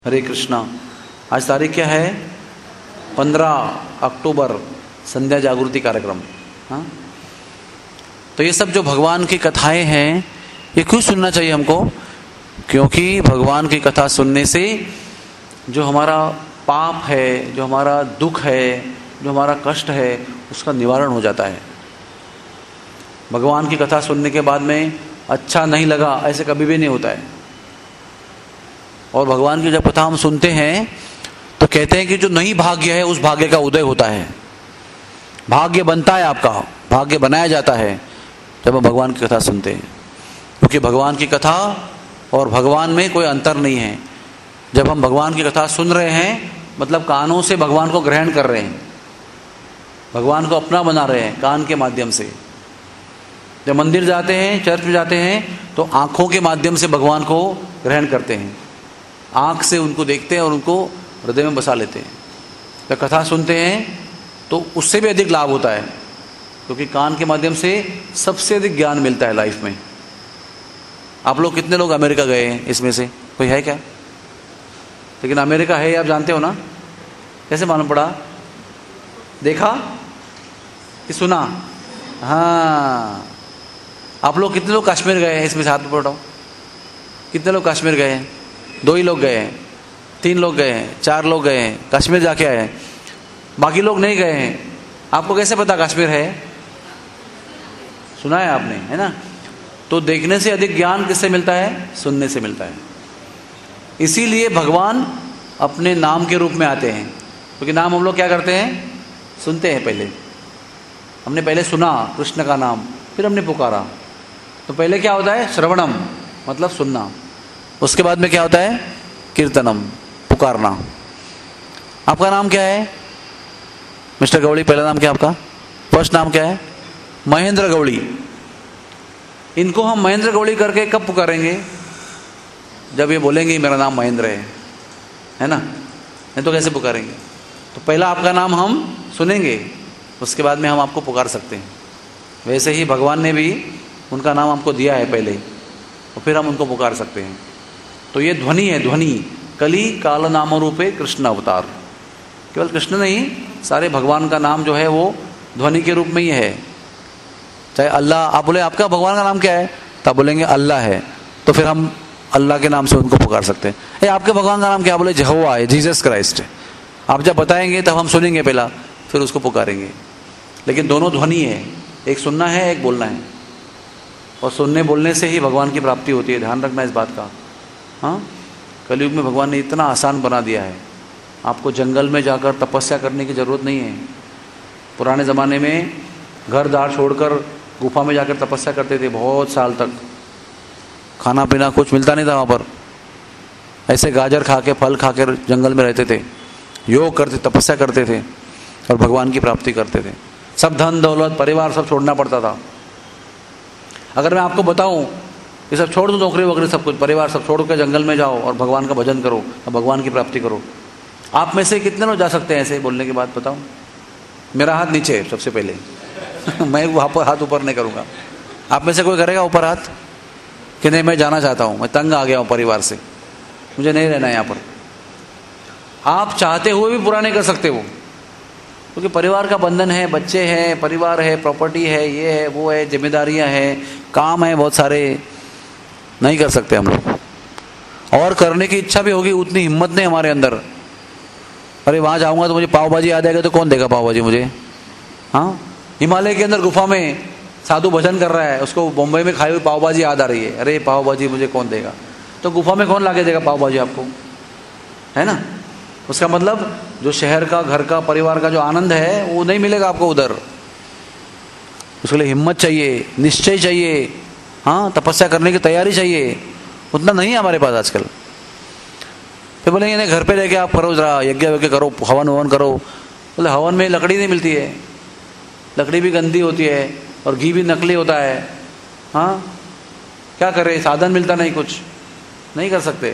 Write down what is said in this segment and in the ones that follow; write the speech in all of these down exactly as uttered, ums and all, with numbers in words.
हरे कृष्णा। आज तारीख क्या है? पंद्रह अक्टूबर, संध्या जागृति कार्यक्रम। हाँ, तो ये सब जो भगवान की कथाएं हैं ये क्यों सुनना चाहिए हमको? क्योंकि भगवान की कथा सुनने से जो हमारा पाप है, जो हमारा दुख है, जो हमारा कष्ट है, उसका निवारण हो जाता है। भगवान की कथा सुनने के बाद में अच्छा नहीं लगा, ऐसे कभी भी नहीं होता है। और भगवान की जब कथा हम सुनते हैं तो कहते हैं कि जो नहीं भाग्य है उस भाग्य का उदय होता है। भाग्य बनता है, आपका भाग्य बनाया जाता है जब हम भगवान की कथा सुनते हैं। क्योंकि भगवान की कथा और भगवान में कोई अंतर नहीं है। जब हम भगवान की कथा सुन रहे हैं मतलब कानों से भगवान को ग्रहण कर रहे हैं, भगवान को अपना बना रहे हैं कान के माध्यम से। जब मंदिर जाते हैं, चर्च में जाते हैं तो आँखों के माध्यम से भगवान को ग्रहण करते हैं, आँख से उनको देखते हैं और उनको हृदय में बसा लेते हैं। जब कथा सुनते हैं तो उससे भी अधिक लाभ होता है, क्योंकि कान के माध्यम से सबसे अधिक ज्ञान मिलता है लाइफ में। आप लोग कितने लोग अमेरिका गए हैं? इसमें से कोई है क्या? लेकिन अमेरिका है, आप जानते हो ना? कैसे मालूम पड़ा? देखा कि सुना? हाँ। आप लोग कितने लोग कश्मीर गए हैं? इसमें से हाथ में पकड़ो। कितने लोग कश्मीर गए हैं? दो ही लोग गए हैं, तीन लोग गए हैं, चार लोग गए हैं, कश्मीर जाके आए हैं, बाकी लोग नहीं गए हैं। आपको कैसे पता कश्मीर है? सुना है आपने, है ना? तो देखने से अधिक ज्ञान किससे मिलता है? सुनने से मिलता है। इसीलिए भगवान अपने नाम के रूप में आते हैं, क्योंकि नाम हम लोग क्या करते हैं? सुनते हैं। पहले हमने पहले सुना कृष्ण का नाम, फिर हमने पुकारा। तो पहले क्या होता है? श्रवणम, मतलब सुनना। उसके बाद में क्या होता है? कीर्तनम, पुकारना। आपका नाम क्या है मिस्टर गौड़ी? पहला नाम क्या आपका? फर्स्ट नाम क्या है? महेंद्र गौड़ी। इनको हम महेंद्र गौड़ी करके कब पुकारेंगे? जब ये बोलेंगे मेरा नाम महेंद्र है, है ना? नहीं तो कैसे पुकारेंगे? तो पहला आपका नाम हम सुनेंगे, उसके बाद में हम आपको पुकार सकते हैं। वैसे ही भगवान ने भी उनका नाम हमको दिया है पहले, और फिर हम उनको पुकार सकते हैं। तो ये ध्वनि है, ध्वनि। कली काल नाम रूपे कृष्ण अवतार। केवल कृष्ण नहीं, सारे भगवान का नाम जो है वो ध्वनि के रूप में ही है। चाहे अल्लाह, आप बोले आपका भगवान का नाम क्या है? तब बोलेंगे अल्लाह है, तो फिर हम अल्लाह के नाम से उनको पुकार सकते हैं। ए, आपके भगवान का नाम क्या? बोले यहोवा है, जीसस क्राइस्ट है। आप जब बताएंगे तब हम सुनेंगे पहला, फिर उसको पुकारेंगे। लेकिन दोनों ध्वनि है, एक सुनना है, एक बोलना है। और सुनने बोलने से ही भगवान की प्राप्ति होती है, ध्यान रखना इस बात का। हाँ, कलयुग में भगवान ने इतना आसान बना दिया है, आपको जंगल में जाकर तपस्या करने की ज़रूरत नहीं है। पुराने ज़माने में घर दार छोड़कर गुफा में जाकर तपस्या करते थे, बहुत साल तक खाना पीना कुछ मिलता नहीं था वहाँ पर। ऐसे गाजर खा के, फल खा कर जंगल में रहते थे, योग करते, तपस्या करते थे और भगवान की प्राप्ति करते थे। सब धन दौलत परिवार सब छोड़ना पड़ता था। अगर मैं आपको बताऊं ये सब छोड़ दो, नौकरी वोकरी सब कुछ, परिवार सब छोड़ कर जंगल में जाओ और भगवान का भजन करो और भगवान की प्राप्ति करो, आप में से कितने लोग जा सकते हैं ऐसे बोलने के बाद? बताओ। मेरा हाथ नीचे है सबसे पहले मैं वहाँ पर हाथ ऊपर नहीं करूँगा। आप में से कोई करेगा ऊपर हाथ कि नहीं मैं जाना चाहता हूँ, मैं तंग आ गया हूँ परिवार से, मुझे नहीं रहना है यहाँ पर? आप चाहते हुए भी पूरा नहीं कर सकते वो, क्योंकि परिवार का बंधन है, बच्चे हैं, परिवार है, प्रॉपर्टी है, ये है, वो है, जिम्मेदारियां हैं, काम है बहुत सारे, नहीं कर सकते हम लोग। और करने की इच्छा भी होगी, उतनी हिम्मत नहीं हमारे अंदर। अरे वहाँ जाऊँगा तो मुझे पाव भाजी याद आएगा, तो कौन देगा पाव भाजी मुझे? हाँ, हिमालय के अंदर गुफा में साधु भजन कर रहा है, उसको बम्बई में खाई हुई पाव भाजी याद आ रही है, अरे पाव भाजी मुझे कौन देगा? तो गुफा में कौन ला के देगा पाव भाजी आपको, है ना? उसका मतलब जो शहर का, घर का, परिवार का जो आनंद है वो नहीं मिलेगा आपको उधर। उसके लिए हिम्मत चाहिए, निश्चय चाहिए, हाँ, तपस्या करने की तैयारी चाहिए। उतना नहीं है हमारे पास आजकल। फिर बोलेंगे नहीं घर पे लेके आप करो, जरा यज्ञ वज्ञ करो, हवन ववन करो। बोले हवन में लकड़ी नहीं मिलती है, लकड़ी भी गंदी होती है और घी भी नकली होता है। हाँ, क्या करें? साधन मिलता नहीं, कुछ नहीं कर सकते।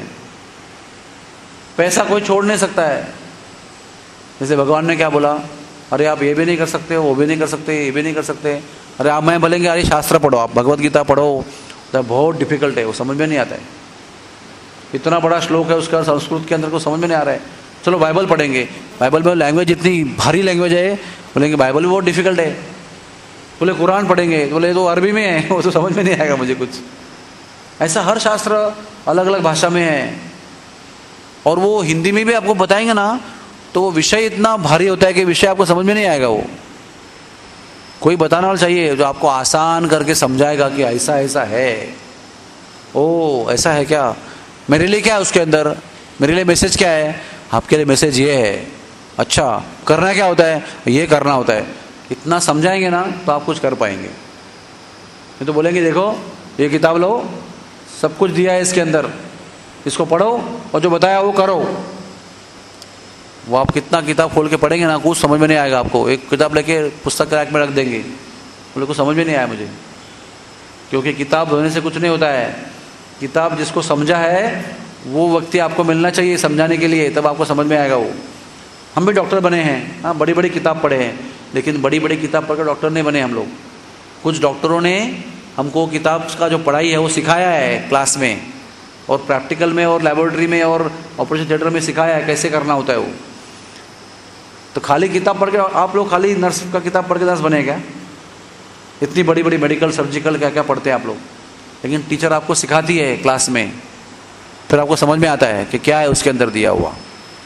पैसा कोई छोड़ नहीं सकता है। जैसे भगवान ने क्या बोला? अरे आप ये भी नहीं कर सकते हो, वो भी नहीं कर सकते, ये भी नहीं कर सकते। अरे आप मैं बोलेंगे अरे शास्त्र पढ़ो, आप भगवत गीता पढ़ो, तो बहुत डिफिकल्ट है, वो समझ में नहीं आता है। इतना बड़ा श्लोक है उसका संस्कृत के अंदर को समझ में नहीं आ रहा है। चलो बाइबल पढ़ेंगे, बाइबल में लैंग्वेज इतनी भारी लैंग्वेज है, बोलेंगे बाइबल भी बहुत डिफिकल्ट है। बोले कुरान पढ़ेंगे, बोले तो अरबी में है, वो तो समझ में नहीं आएगा मुझे कुछ। ऐसा हर शास्त्र अलग अलग भाषा में है, और वो हिंदी में भी आपको बताएंगे ना तो वो विषय इतना भारी होता है कि विषय आपको समझ में नहीं आएगा। वो कोई बताने वाला चाहिए जो आपको आसान करके समझाएगा कि ऐसा ऐसा है, ओ ऐसा है क्या, मेरे लिए क्या है उसके अंदर, मेरे लिए मैसेज क्या है, आपके लिए मैसेज ये है, अच्छा करना क्या होता है, ये करना होता है। इतना समझाएंगे ना तो आप कुछ कर पाएंगे। नहीं तो बोलेंगे देखो ये किताब लो, सब कुछ दिया है इसके अंदर, इसको पढ़ो और जो बताया वो करो। वो आप कितना किताब खोल के पढ़ेंगे ना कुछ समझ में नहीं आएगा आपको। एक किताब लेके पुस्तक रैक में रख देंगे, बोले कुछ समझ में नहीं आया मुझे, क्योंकि किताब होने से कुछ नहीं होता है। किताब जिसको समझा है वो व्यक्ति आपको मिलना चाहिए समझाने के लिए, तब आपको समझ में आएगा वो। हम भी डॉक्टर बने हैं, हाँ बड़ी बड़ी किताब पढ़े हैं, लेकिन बड़ी बड़ी किताब पढ़कर डॉक्टर नहीं बने हम लोग। कुछ डॉक्टरों ने हमको किताब का जो पढ़ाई है वो सिखाया है क्लास में, और प्रैक्टिकल में, और लेबोरेटरी में, और ऑपरेशन थिएटर में सिखाया है कैसे करना होता है वो। तो खाली किताब पढ़ के आप लोग खाली नर्स का किताब पढ़ के नर्स बने क्या? इतनी बड़ी बड़ी मेडिकल सर्जिकल क्या क्या पढ़ते हैं आप लोग, लेकिन टीचर आपको सिखाती है क्लास में, फिर आपको समझ में आता है कि क्या है उसके अंदर दिया हुआ।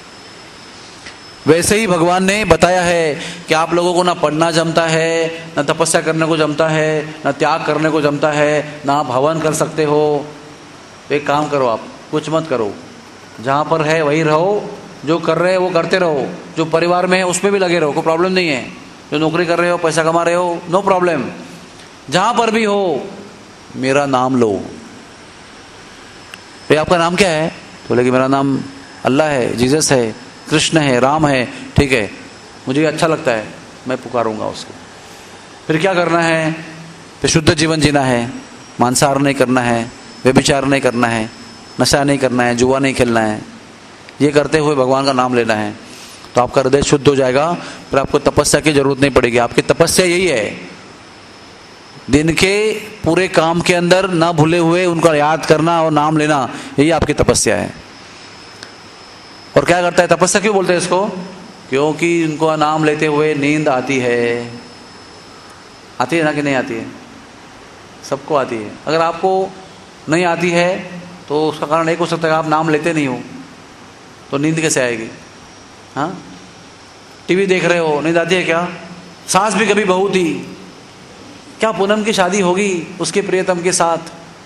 वैसे ही भगवान ने बताया है कि आप लोगों को ना पढ़ना जमता है, ना तपस्या करने को जमता है, ना त्याग करने को जमता है, ना आप हवन कर सकते हो। एक काम करो, आप कुछ मत करो, जहाँ पर है वहीं रहो, जो कर रहे हो वो करते रहो, जो परिवार में है उसमें भी लगे रहो, कोई प्रॉब्लम नहीं है। जो नौकरी कर रहे हो, पैसा कमा रहे हो, नो प्रॉब्लम, जहाँ पर भी हो मेरा नाम लो। ये आपका नाम क्या है? तो बोले कि मेरा नाम अल्लाह है, जीसस है, कृष्ण है, राम है। ठीक है, मुझे अच्छा लगता है, मैं पुकारूंगा उसको। फिर क्या करना है? फिर शुद्ध जीवन जीना है, मांसाहार नहीं करना है, व्यभिचार नहीं करना है, नशा नहीं करना है, जुआ नहीं खेलना है। ये करते हुए भगवान का नाम लेना है, तो आपका हृदय शुद्ध हो जाएगा। फिर आपको तपस्या की जरूरत नहीं पड़ेगी। आपकी तपस्या यही है, दिन के पूरे काम के अंदर ना भूले हुए उनका याद करना और नाम लेना, यही आपकी तपस्या है। और क्या करता है तपस्या, क्यों बोलते हैं इसको? क्योंकि उनको नाम लेते हुए नींद आती है। आती है ना कि नहीं आती है? सबको आती है। अगर आपको नहीं आती है तो उसका कारण एक हो सकता है आप नाम लेते नहीं हो, तो नींद कैसे आएगी? हाँ, टीवी देख रहे हो, नींद आती है क्या? सास भी कभी बहू थी, क्या पूनम की शादी होगी उसके प्रियतम के साथ,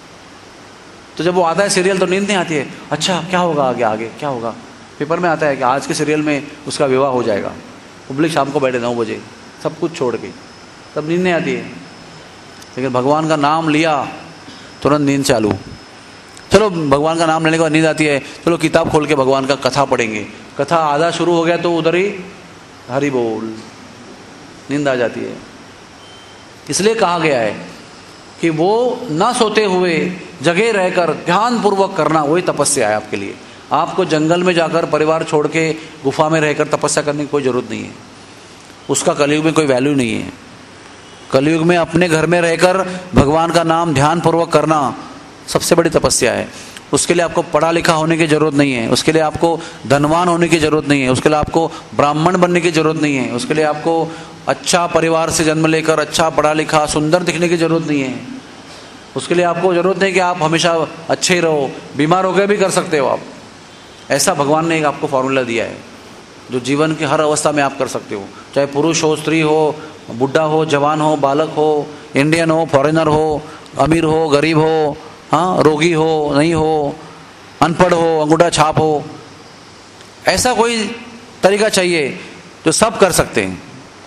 तो जब वो आता है सीरियल तो नींद नहीं आती है। अच्छा क्या होगा आगे, आगे क्या होगा? पेपर में आता है कि आज के सीरियल में उसका विवाह हो जाएगा। पब्लिक शाम को बैठे नौ बजे सब कुछ छोड़ के, तब नींद नहीं आती है। लेकिन भगवान का नाम लिया तुरंत नींद चालू। चलो भगवान का नाम लेने के बाद नींद आती है, चलो किताब खोल के भगवान का कथा पढ़ेंगे। कथा आधा शुरू हो गया तो उधर ही हरि बोल, नींद आ जाती है। इसलिए कहा गया है कि वो ना सोते हुए जगे रहकर ध्यान पूर्वक करना, वही तपस्या है आपके लिए। आपको जंगल में जाकर परिवार छोड़ के गुफा में रहकर तपस्या करने की कोई जरूरत नहीं है, उसका कलयुग में कोई वैल्यू नहीं है। कलयुग में अपने घर में रहकर भगवान का नाम ध्यान पूर्वक करना सबसे बड़ी तपस्या है। उसके लिए आपको पढ़ा लिखा होने की जरूरत नहीं है, उसके लिए आपको धनवान होने की जरूरत नहीं है, उसके लिए आपको ब्राह्मण बनने की जरूरत नहीं है, उसके लिए आपको अच्छा परिवार से जन्म लेकर अच्छा पढ़ा लिखा सुंदर दिखने की जरूरत नहीं है। उसके लिए आपको जरूरत नहीं कि आप हमेशा अच्छे ही रहो, बीमार होकर भी कर सकते हो आप। ऐसा भगवान ने एक आपको फॉर्मूला दिया है जो जीवन की हर अवस्था में आप कर सकते हो, चाहे पुरुष हो, स्त्री हो, बुढ़ा हो, जवान हो, बालक हो, इंडियन हो, फॉरेनर हो, अमीर हो, गरीब हो, हाँ रोगी हो, नहीं हो, अनपढ़ हो, अंगूठा छाप हो। ऐसा कोई तरीका चाहिए जो सब कर सकते हैं।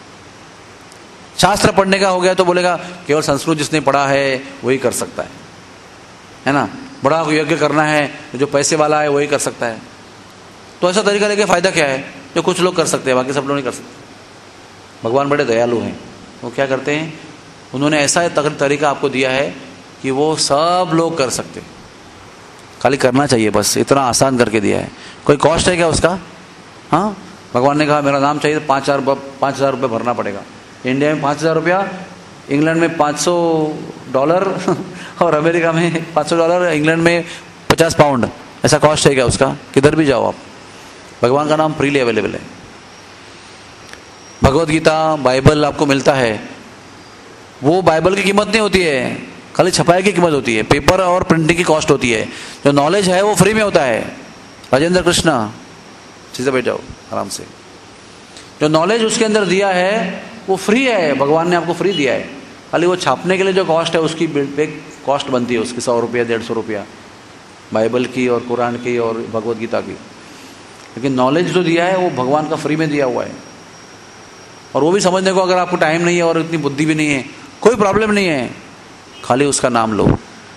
शास्त्र पढ़ने का हो गया तो बोलेगा केवल संस्कृत जिसने पढ़ा है वही कर सकता है, है ना। बड़ा यज्ञ करना है जो पैसे वाला है वही कर सकता है। तो ऐसा तरीका लेके फायदा क्या है? जो कुछ लोग कर सकते हैं बाकी सब लोग नहीं कर सकते। भगवान बड़े दयालु हैं, वो क्या करते हैं, उन्होंने ऐसा तरीका आपको दिया है कि वो सब लोग कर सकते, खाली करना चाहिए बस, इतना आसान करके दिया है। कोई कॉस्ट है क्या उसका? हाँ, भगवान ने कहा मेरा नाम चाहिए तो पाँच हज़ार पाँच हज़ार रुपये भरना पड़ेगा। इंडिया में पाँच हज़ार रुपया, इंग्लैंड में पाँच सौ डॉलर और अमेरिका में पाँच सौ डॉलर, इंग्लैंड में पचास पाउंड, ऐसा कॉस्ट है क्या उसका? किधर भी जाओ आप, भगवान का नाम फ्रीली अवेलेबल है। भगवत गीता, बाइबल आपको मिलता है, वो बाइबल की कीमत नहीं होती है, खाली छपाई की कीमत होती है, पेपर और प्रिंटिंग की कॉस्ट होती है। जो नॉलेज है वो फ्री में होता है। राजेंद्र कृष्णा, चीज़ें बैठ जाओ आराम से। जो नॉलेज उसके अंदर दिया है वो फ्री है, भगवान ने आपको फ्री दिया है। खाली वो छापने के लिए जो कॉस्ट है उसकी एक कॉस्ट बनती है उसकी, सौ रुपया डेढ़ सौ रुपया बाइबल की और कुरान की और भगवत गीता की। लेकिन नॉलेज जो दिया है वो भगवान का फ्री में दिया हुआ है। और वो भी समझने को अगर आपको टाइम नहीं है और इतनी बुद्धि भी नहीं है, कोई प्रॉब्लम नहीं है, खाली उसका नाम लो।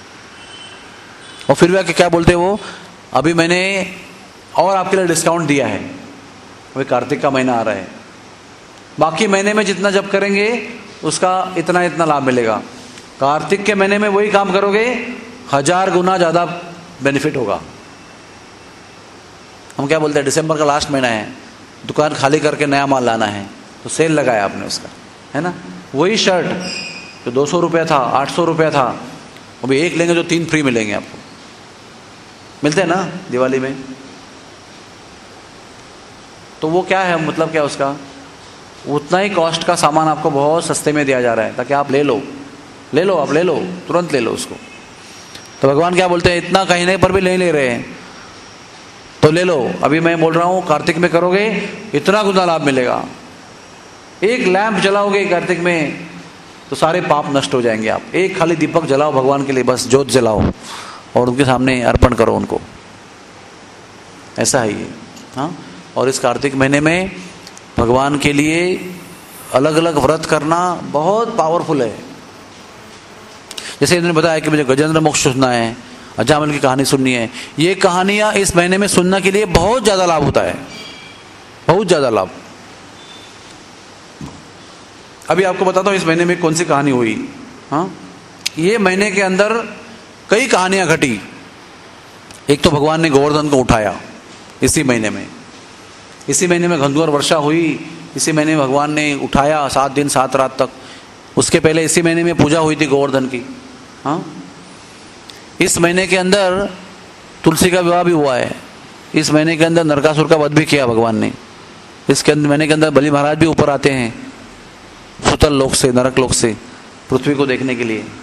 और फिर भी आके क्या बोलते हैं वो, अभी मैंने और आपके लिए डिस्काउंट दिया है, अभी कार्तिक का महीना आ रहा है, बाकी महीने में जितना जब करेंगे उसका इतना इतना लाभ मिलेगा। कार्तिक के महीने में वही काम करोगे हजार गुना ज़्यादा बेनिफिट होगा। हम क्या बोलते हैं, दिसंबर का लास्ट महीना है, दुकान खाली करके नया माल लाना है, तो सेल लगाया आपने उसका, है ना। वही शर्ट जो दो सौ रुपया था, आठ सौ रुपया था, अभी एक लेंगे जो तीन फ्री मिलेंगे आपको। मिलते हैं ना दिवाली में। तो वो क्या है, मतलब क्या उसका, उतना ही कॉस्ट का सामान आपको बहुत सस्ते में दिया जा रहा है, ताकि आप ले लो ले लो आप ले लो तुरंत ले लो उसको। तो भगवान क्या बोलते हैं, इतना कहने पर भी नहीं ले रहे हैं तो ले लो। अभी मैं बोल रहा हूँ कार्तिक में करोगे इतना गुना लाभ मिलेगा। एक लैंप जलाओगे कार्तिक में तो सारे पाप नष्ट हो जाएंगे। आप एक खाली दीपक जलाओ भगवान के लिए, बस जोत जलाओ और उनके सामने अर्पण करो उनको, ऐसा है ये। हाँ, और इस कार्तिक महीने में भगवान के लिए अलग अलग व्रत करना बहुत पावरफुल है। जैसे इन्होंने बताया कि मुझे गजेंद्र मोक्ष सुनना है, अजामिल की कहानी सुननी है, ये कहानियां इस महीने में सुनने के लिए बहुत ज़्यादा लाभ होता है, बहुत ज़्यादा लाभ। अभी आपको बताता हूँ इस महीने में कौन सी कहानी हुई। हाँ, ये महीने के अंदर कई कहानियां घटी। एक तो भगवान ने गोवर्धन को उठाया इसी महीने में, इसी महीने में घनघोर वर्षा हुई, इसी महीने में भगवान ने उठाया सात दिन सात रात तक। उसके पहले इसी महीने में पूजा हुई थी गोवर्धन की। हाँ, इस महीने के अंदर तुलसी का विवाह भी हुआ है। इस महीने के अंदर नरकासुर का वध भी किया भगवान ने। इसके महीने के अंदर बलि महाराज भी ऊपर आते हैं सुतल लोक से, नरक लोक से, पृथ्वी को देखने के लिए।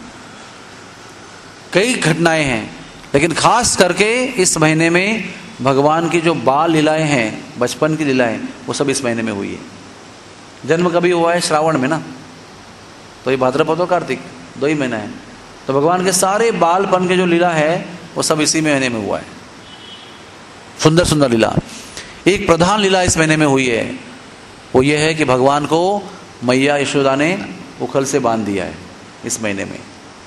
कई घटनाएं हैं, लेकिन खास करके इस महीने में भगवान की जो बाल लीलाएं हैं, बचपन की लीलाएं, वो सब इस महीने में हुई है। जन्म कभी हुआ है श्रावण में ना, तो ये भाद्रपद और कार्तिक दो ही महीना है। तो भगवान के सारे बालपन के जो लीला है वो सब इसी महीने में हुआ है। सुंदर सुंदर लीला। एक प्रधान लीला इस महीने में हुई है, वो ये है कि भगवान को मैया यशोदा ने उखल से बांध दिया है इस महीने में।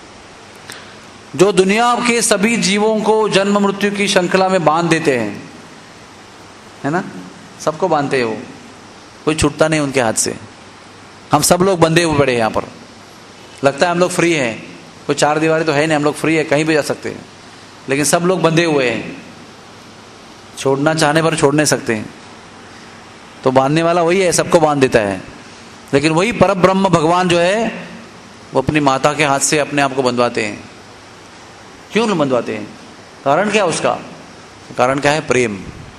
जो दुनिया के सभी जीवों को जन्म मृत्यु की श्रृंखला में बांध देते हैं, है ना, सबको बांधते हैं वो, कोई छूटता नहीं उनके हाथ से। हम सब लोग बंधे हुए पड़े हैं यहाँ पर। लगता है हम लोग फ्री हैं, कोई चार दीवारी तो है नहीं, हम लोग फ्री है, कहीं भी जा सकते हैं, लेकिन सब लोग बंधे हुए हैं। छोड़ना चाहने पर छोड़ नहीं सकते हैं। तो बांधने वाला वही है, सबको बांध देता है। लेकिन वही परब्रह्म भगवान जो है वो अपनी माता के हाथ से अपने आप को बंधवाते हैं। क्यों नहीं बंधवाते हैं? कारण क्या उसका? कारण क्या है? प्रेम।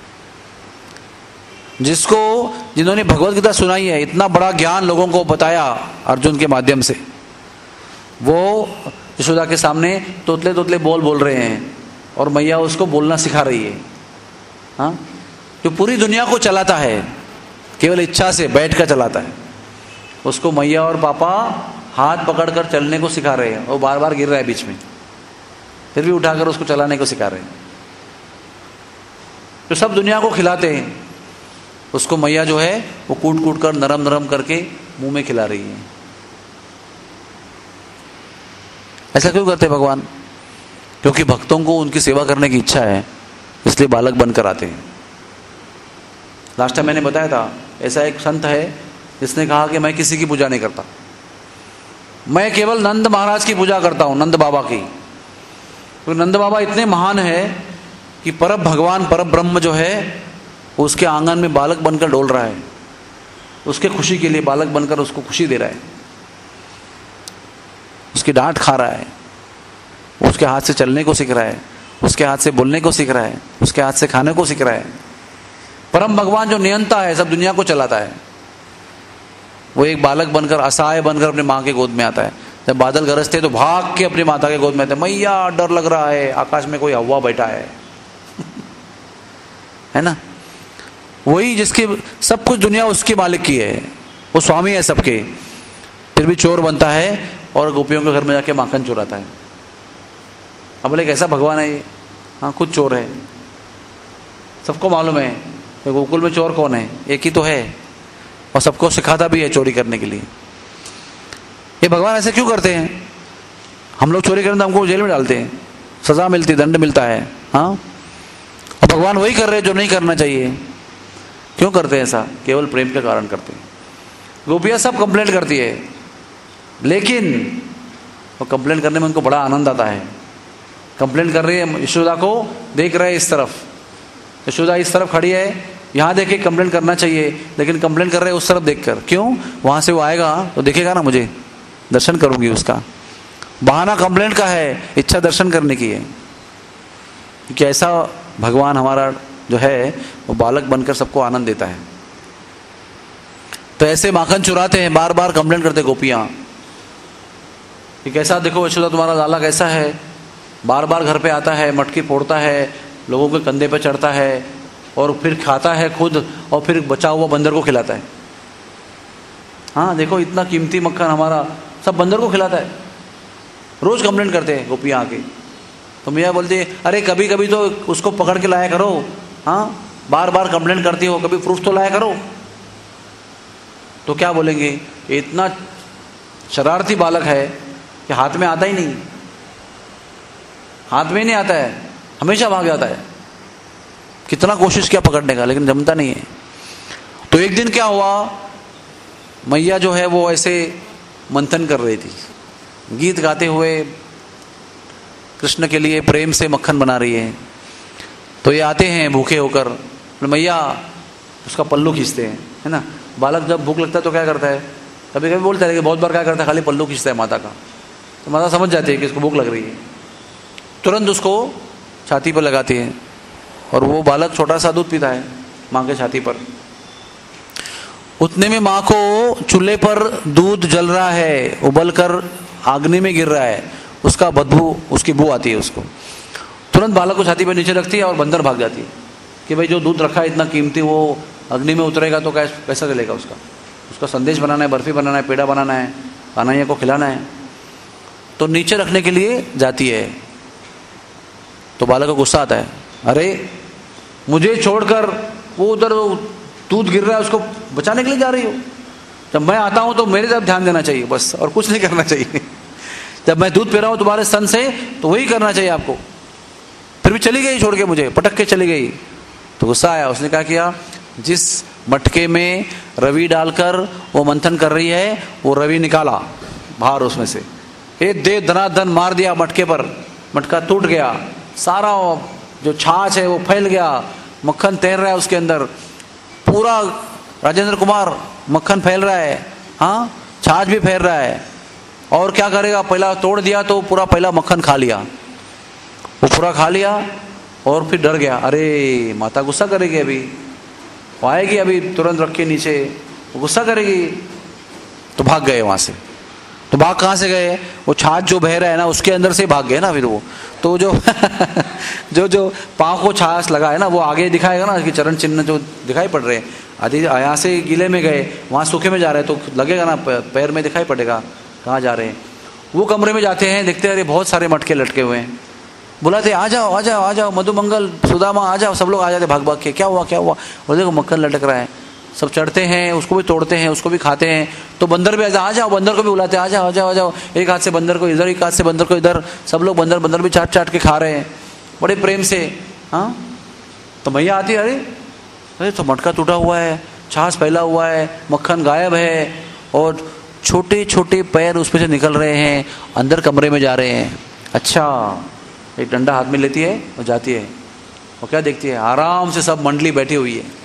जिसको जिन्होंने भगवत गीता सुनाई है, इतना बड़ा ज्ञान लोगों को बताया अर्जुन के माध्यम से, वो यशोदा के सामने तोतले तोतले बोल बोल रहे हैं और मैया उसको बोलना सिखा रही है। हाँ, जो पूरी दुनिया को चलाता है केवल इच्छा से बैठ कर चलाता है, उसको मैया और पापा हाथ पकड़कर चलने को सिखा रहे हैं। वो बार बार गिर रहा है बीच में, फिर भी उठाकर उसको चलाने को सिखा रहे हैं। जो सब दुनिया को खिलाते हैं, उसको मैया जो है वो कूट कूट कर नरम नरम करके मुंह में खिला रही है। ऐसा क्यों करते भगवान? क्योंकि भक्तों को उनकी सेवा करने की इच्छा है, इसलिए बालक बनकर आते हैं। लास्ट टाइम मैंने बताया था, ऐसा एक संत है जिसने कहा कि मैं किसी की पूजा नहीं करता, मैं केवल नंद महाराज की पूजा करता हूँ, नंद बाबा की। तो नंद बाबा इतने महान है कि परम भगवान परम ब्रह्म जो है उसके आंगन में बालक बनकर डोल रहा है, उसके खुशी के लिए बालक बनकर उसको खुशी दे रहा है, उसकी डांट खा रहा है, उसके हाथ से चलने को सीख रहा है, उसके हाथ से बोलने को सीख रहा है, उसके हाथ से खाने को सीख रहा है। परम भगवान जो नियंता है, सब दुनिया को चलाता है, वो एक बालक बनकर, असहाय बनकर अपनी माँ के गोद में आता है। जब बादल गरजते तो भाग के अपनी माता के गोद में आते, मैया डर लग रहा है, आकाश में कोई हवा बैठा है है ना। वही जिसकी सब कुछ दुनिया उसके मालिक की है, वो स्वामी है सबके, फिर भी चोर बनता है और गोपियों के घर में जाके माखन चुराता है। अब बोले कैसा भगवान है ये? हाँ, खुद चोर है, सबको मालूम है गोकुल में चोर कौन है, एक ही तो है, और सबको सिखाता भी है चोरी करने के लिए। ये भगवान ऐसे क्यों करते हैं? हम लोग चोरी करें तो हमको जेल में डालते हैं, सजा मिलती, दंड मिलता है। हाँ, और भगवान वही कर रहे हैं जो नहीं करना चाहिए। क्यों करते हैं ऐसा? केवल प्रेम के कारण करते हैं। गोपियाँ सब कंप्लेंट करती है, लेकिन वो कंप्लेंट करने में उनको बड़ा आनंद आता है। कंप्लेंट कर रही है, यशोदा को देख रहे हैं इस तरफ, यशोदा इस तरफ खड़ी है, यहाँ देखे कंप्लेंट करना चाहिए, लेकिन कंप्लेंट कर रहे हैं उस तरफ देखकर। क्यों? वहाँ से वो आएगा तो देखेगा ना मुझे, दर्शन करूँगी उसका। बहाना कंप्लेंट का है, इच्छा दर्शन करने की है। क्योंकि ऐसा भगवान हमारा जो है वो बालक बनकर सबको आनंद देता है। तो ऐसे माखन चुराते हैं, बार बार कंप्लेंट करते गोपियाँ कि कैसा देखो यशोदा तुम्हारा लाला कैसा है, बार बार घर पे आता है, मटकी फोड़ता है, लोगों के कंधे पे चढ़ता है और फिर खाता है खुद, और फिर बचा हुआ बंदर को खिलाता है। हाँ देखो, इतना कीमती मक्खन हमारा सब बंदर को खिलाता है। रोज कंप्लेंट करते हैं गोपियाँ आके। तो मैया बोलती है, अरे कभी कभी तो उसको पकड़ के लाया करो, हाँ बार बार कंप्लेंट करती हो, कभी प्रूफ तो लाया करो। तो क्या बोलेंगे, इतना शरारती बालक है कि हाथ में आता ही नहीं, हाथ में नहीं आता है, हमेशा भाग जाता है। कितना कोशिश किया पकड़ने का, लेकिन जमता नहीं है। तो एक दिन क्या हुआ, मैया जो है वो ऐसे मंथन कर रही थी, गीत गाते हुए कृष्ण के लिए प्रेम से मक्खन बना रही है। तो ये आते हैं भूखे होकर, मैया उसका पल्लू खींचते हैं, है ना। बालक जब भूख लगता है तो क्या करता है, कभी कभी बोलता है कि बहुत बार क्या करता है, खाली पल्लू खींचता है माता का। तो माता समझ जाती है कि इसको भूख लग रही है, तुरंत उसको छाती पर लगाती है, और वो बालक छोटा सा दूध पीता है माँ के छाती पर। उतने में माँ को चूल्हे पर दूध जल रहा है, उबल कर अग्नि में गिर रहा है, उसका बदबू, उसकी बू आती है उसको। तुरंत बालक को छाती पर नीचे रखती है और बंदर भाग जाती है कि भाई जो दूध रखा है इतना कीमती, वो अग्नि में उतरेगा तो कैसा चलेगा उसका। उसका संदेश बनाना है, बर्फी बनाना है, पेड़ा बनाना है, कन्हैया को खिलाना है। तो नीचे रखने के लिए जाती है। तो बालक को गुस्सा आता है, अरे मुझे छोड़कर वो उधर दूध गिर रहा है उसको बचाने के लिए जा रही हो। जब मैं आता हूँ तो मेरे तरफ ध्यान देना चाहिए बस, और कुछ नहीं करना चाहिए। जब मैं दूध पी रहा हूँ तुम्हारे स्तन से तो वही करना चाहिए आपको। फिर भी चली गई, छोड़ के मुझे पटक के चली गई। तो गुस्सा आया, उसने क्या किया, जिस मटके में रवि डालकर वो मंथन कर रही है वो रवि निकाला बाहर उसमें से, ए दे धनाधन मार दिया मटके पर, मटका टूट गया, सारा जो छाछ है वो फैल गया, मक्खन तैर रहा है उसके अंदर, पूरा राजेंद्र कुमार मक्खन फैल रहा है, हाँ छाछ भी फैल रहा है। और क्या करेगा, पहला तोड़ दिया तो पूरा पहला मक्खन खा लिया, वो पूरा खा लिया और फिर डर गया, अरे माता गुस्सा करेगी, अभी वो आएगी, अभी तुरंत रख के नीचे वो गुस्सा करेगी। तो भाग गए वहाँ से। तो भाग कहाँ से गए, वो छाछ जो बह रहा है ना उसके अंदर से भाग गए ना। फिर वो तो जो जो जो पाँव को छाछ लगा है ना वो आगे दिखाएगा ना कि चरण चिन्ह जो दिखाई पड़ रहे हैं। आदि यहाँ से गीले में गए, वहाँ सूखे में जा रहे हैं तो लगेगा ना, पैर में दिखाई पड़ेगा कहाँ जा रहे हैं। वो कमरे में जाते हैं, देखते हैं अरे बहुत सारे मटके लटके हुए हैं, बुलाते आ जाओ आ जाओ आ जाओ, मधुमंगल सुदामा आ जाओ, सब लोग आ जाते भाग भाग के, क्या हुआ क्या हुआ, वो देखो मक्खन लटक रहा है। सब चढ़ते हैं, उसको भी तोड़ते हैं, उसको भी खाते हैं। तो बंदर भी आ जाओ, बंदर को भी बुलाते आ जाओ आ जाओ आ जाओ, एक हाथ से बंदर को इधर, एक हाथ से बंदर को इधर, सब लोग बंदर बंदर भी चाट चाट के खा रहे हैं बड़े प्रेम से। हाँ तो मैया आती है, अरे अरे तो मटका टूटा हुआ है, छाछ फैला हुआ है, मक्खन गायब है, और छोटे छोटे पैर उसमें से निकल रहे हैं, अंदर कमरे में जा रहे हैं। अच्छा, एक डंडा हाथ में लेती है और जाती है, और क्या देखती है, आराम से सब मंडली बैठी हुई है,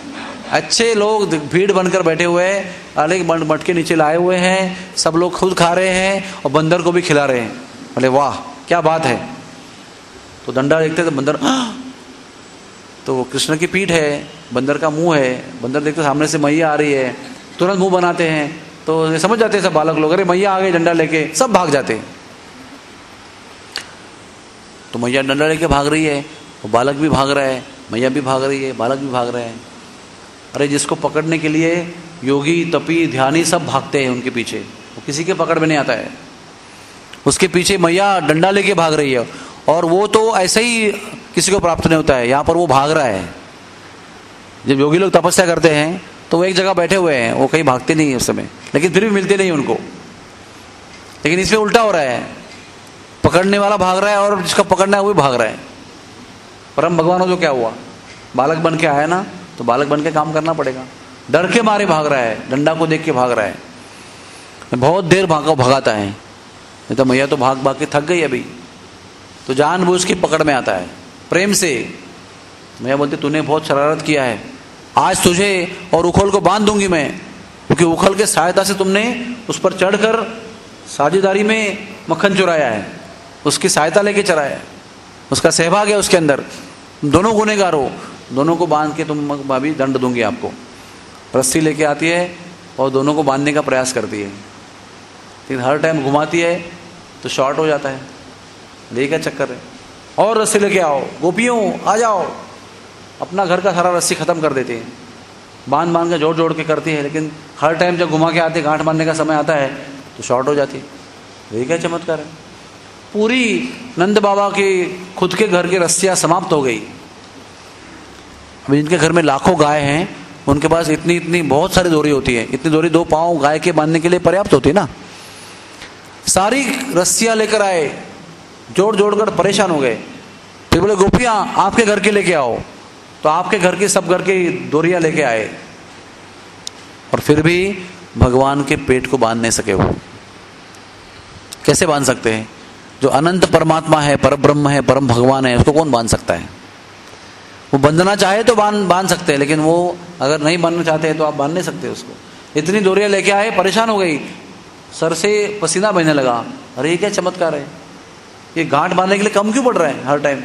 अच्छे लोग भीड़ बनकर बैठे हुए हैं, अलग मटके नीचे लाए हुए हैं, सब लोग खुद खा रहे हैं और बंदर को भी खिला रहे हैं। बोले वाह क्या बात है। तो डंडा देखते तो बंदर, तो कृष्ण की पीठ है, बंदर का मुंह है, बंदर देखते सामने से मैया आ रही है, तुरंत मुंह बनाते हैं, तो ये समझ जाते हैं सब बालक लोग, अरे मैया आ गई डंडा लेके, सब भाग जाते हैं। तो मैया डंडा लेके भाग रही है, वो बालक भी भाग रहा है, मैया भी भाग रही है, बालक भी भाग रहे हैं। अरे जिसको पकड़ने के लिए योगी तपी ध्यानी सब भागते हैं उनके पीछे, वो किसी के पकड़ में नहीं आता है। उसके पीछे मैया डंडा लेके भाग रही है, और वो तो ऐसे ही किसी को प्राप्त नहीं होता है, यहाँ पर वो भाग रहा है। जब योगी लोग तपस्या करते हैं तो वो एक जगह बैठे हुए हैं, वो कहीं भागते नहीं है उस समय, लेकिन फिर भी मिलते नहीं उनको। लेकिन इसमें उल्टा हो रहा है, पकड़ने वाला भाग रहा है और जिसका पकड़ना है वो भी भाग रहा है। परम भगवान को जो क्या हुआ, बालक बन के आया ना, तो बालक बन के काम करना पड़ेगा। डर के मारे भाग रहा है, डंडा को देख के भाग रहा है, बहुत देर भागा भगाता है, नहीं तो मैया तो भाग भाग के थक गई अभी, तो जानबूझ के पकड़ में आता है प्रेम से। मैया बोलती तूने बहुत शरारत किया है, आज तुझे और उखल को बांध दूंगी मैं, क्योंकि उखल के सहायता से तुमने उस पर चढ़कर साझेदारी में मक्खन चुराया है, उसकी सहायता लेके चराया है, उसका सहभाग है उसके अंदर, दोनों गुनहगार हो, दोनों को बांध के तुम भाभी दंड दूंगी आपको। रस्सी लेके आती है और दोनों को बांधने का प्रयास करती है, लेकिन हर टाइम घुमाती है तो शॉर्ट हो जाता है, ये क्या चक्कर है, और रस्सी लेके आओ, गोपियों आ जाओ, अपना घर का सारा रस्सी खत्म कर देते हैं, बांध बांध के जोड़ जोड़ के करती है, लेकिन हर टाइम जब घुमा के आते गांठ बांधने का समय आता है तो शॉर्ट हो जाती है। ये क्या चमत्कार है। पूरी नंद बाबा की खुद के घर की रस्सियाँ समाप्त हो गई। अभी जिनके घर में लाखों गाय हैं उनके पास इतनी इतनी बहुत सारी डोरी होती है, इतनी डोरी दो पाँव गाय के बांधने के लिए पर्याप्त होती है ना। सारी रस्सियाँ लेकर आए, जोड़ जोड़ कर परेशान हो गए। फिर बोले गोपियाँ आपके घर के लेके आओ, तो आपके घर की सब घर की डोरियाँ लेके आए, और फिर भी भगवान के पेट को बांध नहीं सके। वो कैसे बांध सकते हैं? जो अनंत परमात्मा है, परब्रह्म है, परम भगवान है, उसको कौन बांध सकता है? वो बंधना चाहे तो बांध बांध सकते हैं, लेकिन वो अगर नहीं बांधना चाहते हैं तो आप बांध नहीं सकते उसको। इतनी डोरियाँ लेके आए, परेशान हो गई, सर से पसीना बहने लगा। अरे ये क्या चमत्कार है, ये गांठ बांधने के लिए कम क्यों पड़ रहा है हर टाइम?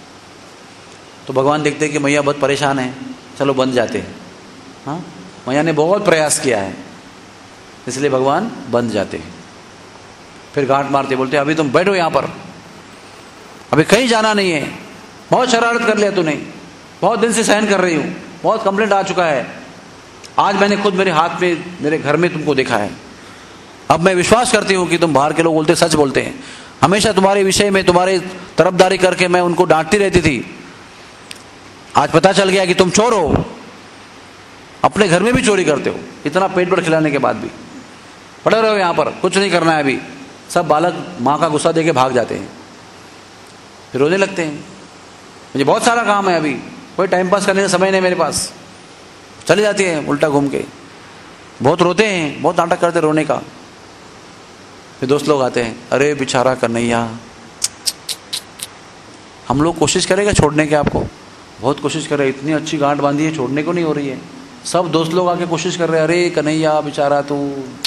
तो भगवान देखते हैं कि मैया बहुत परेशान है, चलो बंध जाते हैं। हाँ, मैया ने बहुत प्रयास किया है, इसलिए भगवान बंध जाते हैं। फिर गांठ मारते, बोलते अभी तुम बैठो यहाँ पर, अभी कहीं जाना नहीं है, बहुत शरारत कर लिया तूने, बहुत दिन से सहन कर रही हूँ, बहुत कंप्लेंट आ चुका है, आज मैंने खुद मेरे हाथ में मेरे घर में तुमको देखा है, अब मैं विश्वास करती हूँ कि तुम बाहर के लोग बोलते सच बोलते हैं। हमेशा तुम्हारे विषय में तुम्हारे तरफदारी करके मैं उनको डांटती रहती थी, आज पता चल गया कि तुम चोर हो, अपने घर में भी चोरी करते हो, इतना पेट भर खिलाने के बाद भी पड़े रहो यहाँ पर, कुछ नहीं करना है अभी। सब बालक माँ का गुस्सा देके भाग जाते हैं, फिर रोने लगते हैं, मुझे बहुत सारा काम है अभी, कोई टाइम पास करने का समय नहीं मेरे पास, चले जाती हैं उल्टा घूम के, बहुत रोते हैं, बहुत नाटक करते रोने का। फिर दोस्त लोग आते हैं, अरे बेचारा कन्हैया, हम लोग कोशिश करेगा छोड़ने के, आपको बहुत कोशिश कर रहे, इतनी अच्छी गांठ बांधी है, छोड़ने को नहीं हो रही है। सब दोस्त लोग आके कोशिश कर रहे हैं, अरे कन्हैया बेचारा तू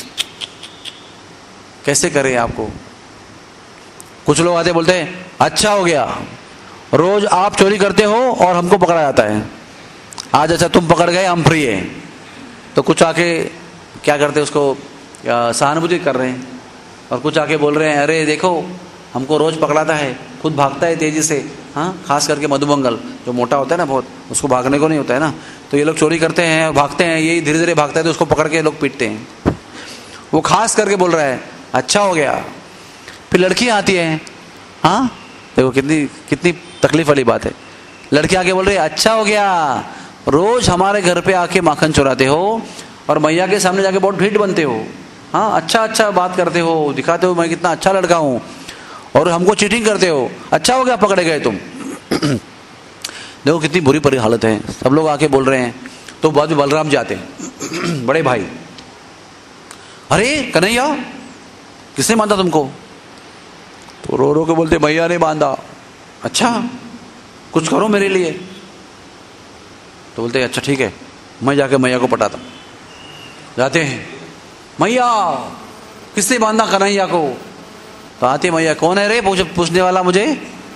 कैसे करे आपको। कुछ लोग आते बोलते हैं अच्छा हो गया, रोज आप चोरी करते हो और हमको पकड़ा जाता है, आज अच्छा तुम पकड़ गए, हम फ्री है। तो कुछ आके क्या करते हैं, उसको सहानुभूति कर रहे हैं, और कुछ आके बोल रहे हैं अरे देखो हमको रोज पकड़ाता है, खुद भागता है तेजी से। हाँ, खास करके मधुमंगल जो मोटा होता है ना बहुत, उसको भागने को नहीं होता है ना, तो ये लोग चोरी करते हैं और भागते हैं, यही धीरे धीरे भागता है तो उसको पकड़ के लोग पीटते हैं। वो खास करके बोल रहा है अच्छा हो गया। फिर लड़की आती है, हाँ देखो कितनी कितनी तकलीफ वाली बात है, लड़की आके बोल रही है अच्छा हो गया, रोज हमारे घर पे आके माखन चुराते हो और मैया के सामने जाके बहुत ढीठ बनते हो, हाँ अच्छा अच्छा बात करते हो, दिखाते हो मैं कितना अच्छा लड़का हूँ, और हमको चीटिंग करते हो, अच्छा हो गया पकड़े गए तुम। देखो कितनी बुरी परी हालत है, सब लोग आके बोल रहे हैं। तो बाजू बलराम जी आते हैं, बड़े भाई, अरे कन्हैया किसने बांधा तुमको? तो रो रो के बोलते भैया ने बांधा। अच्छा कुछ करो मेरे लिए। तो बोलते अच्छा ठीक है, मैं जाके मैया को पटाता। जाते हैं, मैया किसने बांधा कन्हैया को? तो आती मैया, कौन है रे पूछ पूछने वाला मुझे?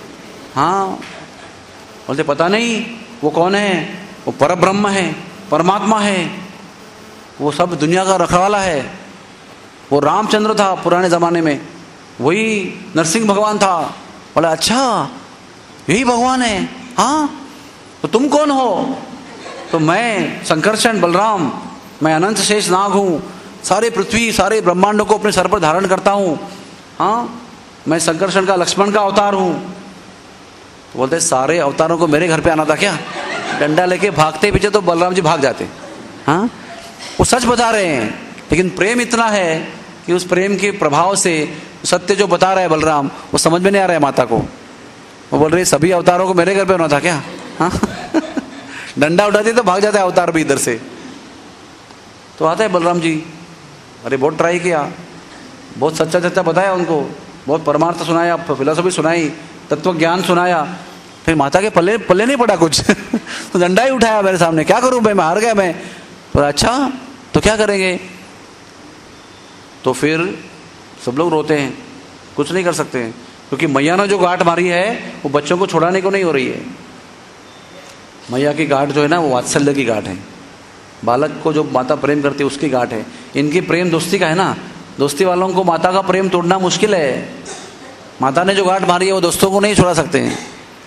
हाँ। बोलते पता नहीं वो कौन है, वो परब्रह्म है, परमात्मा है, वो सब दुनिया का रखवाला है, वो रामचंद्र था पुराने ज़माने में, वही नरसिंह भगवान था। बोला अच्छा यही भगवान है, हाँ तो तुम कौन हो? तो मैं संकर्षण बलराम, मैं अनंत शेष नाग हूँ, सारे पृथ्वी सारे ब्रह्मांडों को अपने सर पर धारण करता हूँ, हाँ मैं संकर्षण का लक्ष्मण का अवतार हूँ। तो बोलते सारे अवतारों को मेरे घर पे आना था क्या? डंडा लेके भागते पीछे तो बलराम जी भाग जाते। हाँ वो सच बता रहे हैं, लेकिन प्रेम इतना है कि उस प्रेम के प्रभाव से सत्य जो बता रहा है बलराम वो समझ में नहीं आ रहा है माता को। वो बोल रही सभी अवतारों को मेरे घर पे होना था क्या? हाँ डंडा उठाते तो भाग जाता है अवतार भी इधर से। तो आता है बलराम जी, अरे बहुत ट्राई किया, बहुत सच्चा सच्चा बताया उनको, बहुत परमार्थ सुनाया, फिलोसफी सुनाई, तत्व ज्ञान सुनाया, फिर माता के पल्ले पल्ले नहीं पड़ा कुछ तो डंडा ही उठाया मेरे सामने, क्या करूं मैं, मैं हार गया मैं। तो अच्छा तो क्या करेंगे? तो फिर सब लोग रोते हैं, कुछ नहीं कर सकते हैं, क्योंकि मैया ने जो गांठ मारी है वो बच्चों को छुड़ाने को नहीं हो रही है। मैया की गांठ जो है ना वो वात्सल्य की गांठ है, बालक को जो माता प्रेम करती है उसकी गांठ है। इनकी प्रेम दोस्ती का है ना, दोस्ती वालों को माता का प्रेम तोड़ना मुश्किल है। माता ने जो गांठ मारी है वो दोस्तों को नहीं छुड़ा सकते हैं।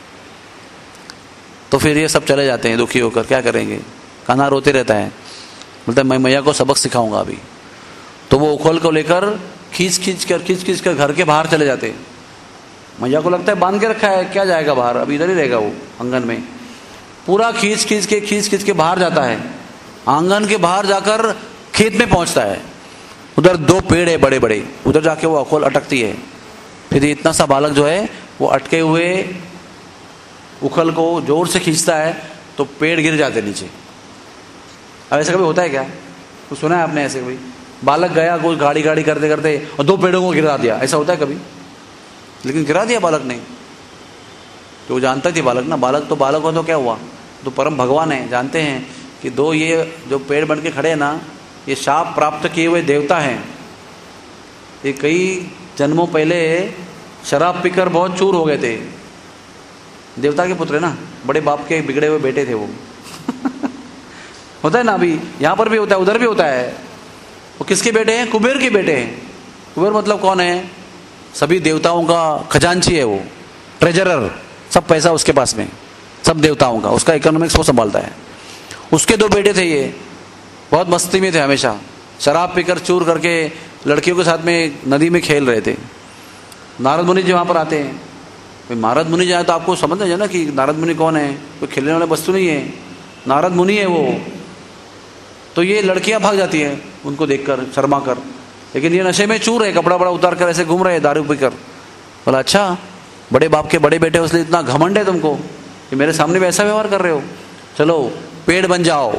तो फिर ये सब चले जाते हैं दुखी होकर, क्या करेंगे? कान्हा रोते रहता है, बोलता है मैं मैया को सबक सिखाऊंगा अभी। तो वो उखल को लेकर खींच खींच कर खींच खींच कर घर के बाहर चले जाते हैं। मैया को लगता है बांध के रखा है, क्या जाएगा बाहर, अभी इधर ही रहेगा वो आंगन में। पूरा खींच खींच के खींच खींच के बाहर जाता है, आंगन के बाहर जाकर खेत में पहुंचता है। उधर दो पेड़ है बड़े बड़े, उधर जाके वो अखोल अटकती है। फिर इतना सा बालक जो है वो अटके हुए उखल को जोर से खींचता है तो पेड़ गिर जाते नीचे। अब ऐसा कभी होता है क्या? तो सुना है आपने ऐसे? कभी बालक गया कुछ गाड़ी गाड़ी करते करते और दो पेड़ों को गिरा दिया, ऐसा होता है कभी? लेकिन गिरा दिया बालक ने, तो वो जानता थी बालक ना, बालक तो बालक हो तो क्या हुआ, तो परम भगवान है, जानते हैं कि दो ये जो पेड़ बन के खड़े हैं ना, ये शाप प्राप्त किए हुए देवता हैं। ये कई जन्मों पहले शराब पीकर बहुत चूर हो गए थे, देवता के पुत्र है ना, बड़े बाप के बिगड़े हुए बेटे थे वो होता है ना, अभी यहाँ पर भी होता है, उधर भी होता है। वो किसके बेटे हैं? कुबेर के बेटे हैं। कुबेर मतलब कौन है? सभी देवताओं का खजांची है वो, ट्रेजरर, सब पैसा उसके पास में, सब देवताओं का, उसका इकोनॉमिक्स वो संभालता है। उसके दो बेटे थे, ये बहुत मस्ती में थे, हमेशा शराब पीकर चूर करके लड़कियों के साथ में नदी में खेल रहे थे। नारद मुनि जी वहाँ पर आते हैं। भाई नारद मुनि जाए तो आपको समझना चाहिए ना कि नारद मुनि कौन है, कोई खेलने वाले वस्तु नहीं है, नारद मुनि है वो। तो ये लड़कियां भाग जाती हैं उनको देखकर शर्मा कर, लेकिन ये नशे में चूर है, कपड़ा बड़ा उतार कर ऐसे घूम रहे हैं दारू पीकर। बोला अच्छा बड़े बाप के बड़े बेटे, उसलिए इतना घमंड है तुमको कि मेरे सामने भी ऐसा व्यवहार कर रहे हो, चलो पेड़ बन जाओ।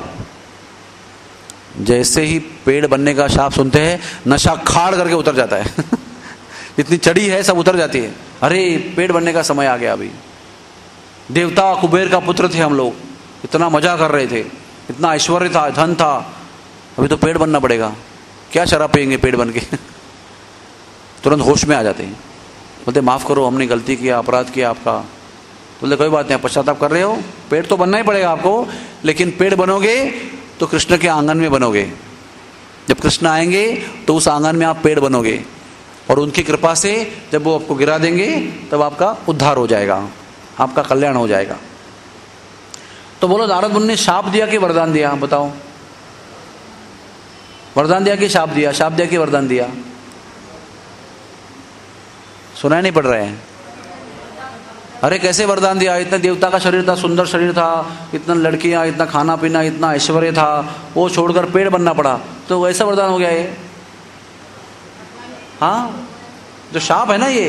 जैसे ही पेड़ बनने का शाप सुनते हैं, नशा खाड़ करके उतर जाता है इतनी चढ़ी है सब उतर जाती है। अरे पेड़ बनने का समय आ गया अभी। देवता कुबेर का पुत्र थे हम लोग, इतना मजा कर रहे थे, इतना ऐश्वर्य था, धन था, अभी तो पेड़ बनना पड़ेगा, क्या शराब पियेंगे पेड़ बन के तुरंत होश में आ जाते हैं। बोलते माफ़ करो हमने गलती किया, अपराध किया आपका। बोलते कोई बात नहीं, पश्चाताप कर रहे हो, पेड़ तो बनना ही पड़ेगा आपको, लेकिन पेड़ बनोगे तो कृष्ण के आंगन में बनोगे। जब कृष्ण आएंगे तो उस आंगन में आप पेड़ बनोगे, और उनकी कृपा से जब वो आपको गिरा देंगे तब आपका उद्धार हो जाएगा, आपका कल्याण हो जाएगा। तो बोलो नारद मुनि ने शाप दिया कि वरदान दिया? बताओ, वरदान दिया कि शाप दिया? शाप दिया कि वरदान दिया? सुनाई नहीं पड़ रहे हैं? अरे कैसे वरदान दिया? इतना देवता का शरीर था, सुंदर शरीर था, इतना लड़कियां, इतना खाना पीना, इतना ऐश्वर्य था, वो छोड़कर पेड़ बनना पड़ा, तो वैसा वरदान हो गया ये? हाँ, जो शाप है ना ये,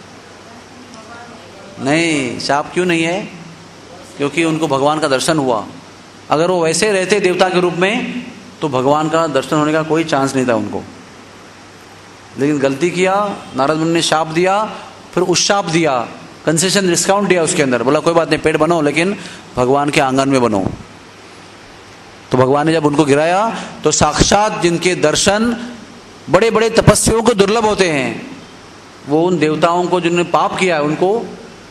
नहीं शाप क्यों नहीं है? क्योंकि उनको भगवान का दर्शन हुआ। अगर वो वैसे रहते देवता के रूप में तो भगवान का दर्शन होने का कोई चांस नहीं था उनको। लेकिन गलती किया, नारद मुनि ने शाप दिया, फिर उस शाप दिया, कंसेशन डिस्काउंट दिया उसके अंदर, बोला कोई बात नहीं पेड़ बनो, लेकिन भगवान के आंगन में बनो। तो भगवान ने जब उनको गिराया तो साक्षात जिनके दर्शन बड़े बड़े तपस्वियों को दुर्लभ होते हैं, वो उन देवताओं को जिन्होंने पाप किया है उनको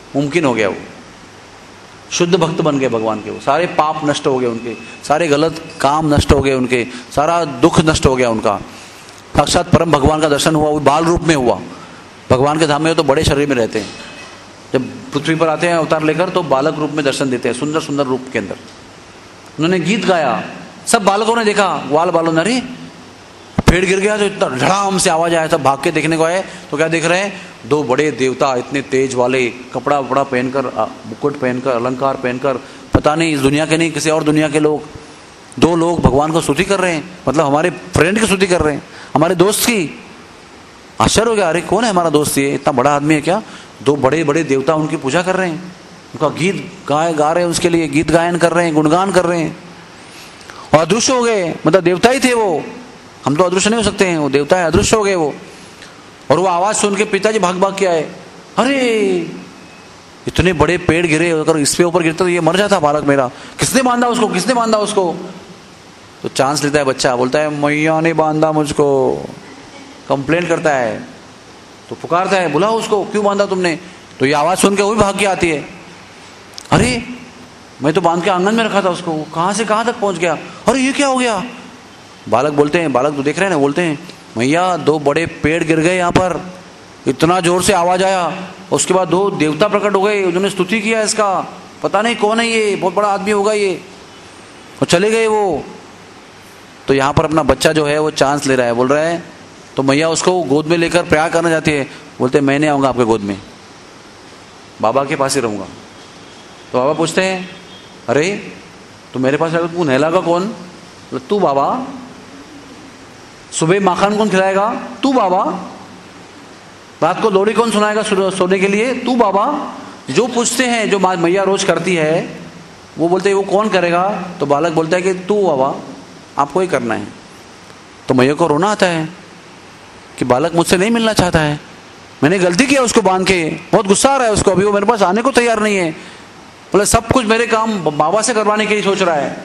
मुमकिन हो गया, वो शुद्ध भक्त बन गए भगवान के। वो सारे पाप नष्ट हो गए उनके, सारे गलत काम नष्ट हो गए उनके, सारा दुख नष्ट हो गया उनका। साक्षात परम भगवान का दर्शन हुआ, वो बाल रूप में हुआ। भगवान के धाम में तो बड़े शरीर में रहते हैं, जब पृथ्वी पर आते हैं अवतार लेकर तो बालक रूप में दर्शन देते हैं, सुंदर सुंदर रूप के अंदर। उन्होंने गीत गाया, सब बालकों ने देखा, ग्वाल बालों ने, अरे पेड़ गिर गया तो इतना धड़ाम से आवाज आया, सब भाग के देखने को आए तो क्या देख रहे हैं, दो बड़े देवता इतने तेज वाले, कपड़ा वपड़ा पहनकर, मुकुट पहनकर, अलंकार पहनकर, पता नहीं इस दुनिया के नहीं किसी और दुनिया के लोग, दो लोग भगवान को स्तुति कर रहे हैं, मतलब हमारे फ्रेंड की स्तुति कर रहे हैं, हमारे दोस्त की। आश्चर्य हो गया, अरे कौन है हमारा दोस्त, ये इतना बड़ा आदमी है क्या? दो बड़े बड़े देवता उनकी पूजा कर रहे हैं, उनका गीत गाए गा रहे हैं, उसके लिए गीत गायन कर रहे हैं, गुणगान कर रहे हैं, और अदृश्य हो गए, मतलब देवता ही थे वो, हम तो अदृश्य नहीं हो सकते हैं, वो देवता है, अदृश्य हो गए वो। और वो आवाज सुन के पिताजी भाग भाग के आए, अरे इतने बड़े पेड़ गिरे, अगर इस पे ऊपर गिरता तो ये मर जाता बालक मेरा, किसने बांधा उसको, किसने बांधा उसको? तो चांस लेता है बच्चा, बोलता है मैया ने बांधा मुझको, कंप्लेंट करता है, तो पुकारता है, बुलाओ उसको, क्यों बांधा तुमने? तो ये आवाज सुन के वो भी भाग के आती है, अरे मैं तो बांध के आंगन में रखा था उसको, कहां से कहां तक पहुंच गया, अरे ये क्या हो गया? बालक बोलते हैं, बालक तो देख रहे हैं ना, बोलते हैं भैया दो बड़े पेड़ गिर गए यहाँ पर, इतना जोर से आवाज आया, उसके बाद दो देवता प्रकट हो गए, उन्होंने स्तुति किया इसका, पता नहीं कौन है ये, बहुत बड़ा आदमी होगा ये, और चले गए वो। तो यहाँ पर अपना बच्चा जो है वो चांस ले रहा है, बोल रहा है, तो मैया उसको गोद में लेकर प्यार करना चाहती है, बोलते मैं नहीं आऊँगा आपके गोद में, बाबा के पास ही रहूँगा। तो बाबा पूछते हैं, अरे तो मेरे पास तू नहलागा कौन? तू बाबा। सुबह माखन कौन खिलाएगा? तू बाबा। रात को लोरी कौन सुनाएगा सोने के लिए? तू बाबा। जो पूछते हैं, जो मैया रोज करती है, वो बोलते हैं वो कौन करेगा? तो बालक बोलता है कि तू बाबा, आपको ही करना है। तो मैया को रोना आता है कि बालक मुझसे नहीं मिलना चाहता है, मैंने गलती किया उसको बांध के, बहुत गुस्सा आ रहा है उसको, अभी वो मेरे पास आने को तैयार नहीं है, बोले सब कुछ मेरे काम बाबा से करवाने के लिए सोच रहा है।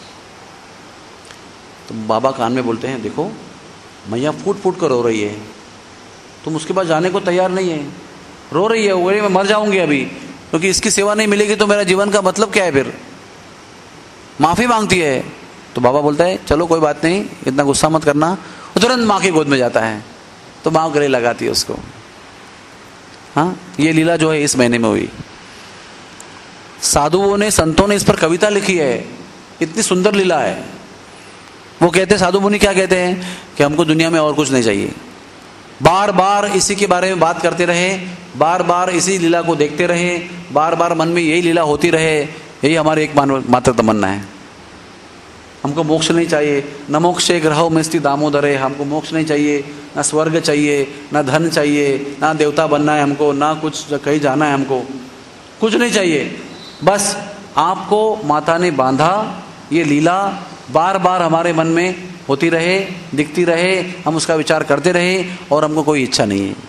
तो बाबा कान में बोलते हैं, देखो मैया फूट फूट कर रो रही है, तुम उसके पास जाने को तैयार नहीं है, रो रही है, वो मैं मर जाऊंगी अभी, क्योंकि इसकी सेवा नहीं मिलेगी तो मेरा जीवन का मतलब क्या है, फिर माफी मांगती है। तो बाबा बोलता है चलो कोई बात नहीं, इतना गुस्सा मत करना। वो तुरंत माँ की गोद में जाता है, तो माँ गले लगाती है उसको। हाँ, ये लीला जो है इस महीने में हुई। साधुओं ने, संतों ने इस पर कविता लिखी है, इतनी सुंदर लीला है। वो कहते हैं, साधु मुनि क्या कहते हैं कि हमको दुनिया में और कुछ नहीं चाहिए, बार बार इसी के बारे में बात करते रहे, बार बार इसी लीला को देखते रहे, बार बार मन में यही लीला होती रहे, यही हमारे एक मात्र तमन्ना है। हमको मोक्ष नहीं चाहिए, न मोक्षे ग्रहो मेस्ति दामोदरे, हमको मोक्ष नहीं चाहिए, ना स्वर्ग चाहिए, ना धन चाहिए, ना देवता बनना है हमको, ना कुछ कहीं जाना है हमको, कुछ नहीं चाहिए। बस आपको माता ने बांधा, ये लीला बार बार हमारे मन में होती रहे, दिखती रहे, हम उसका विचार करते रहे, और हमको कोई इच्छा नहीं है।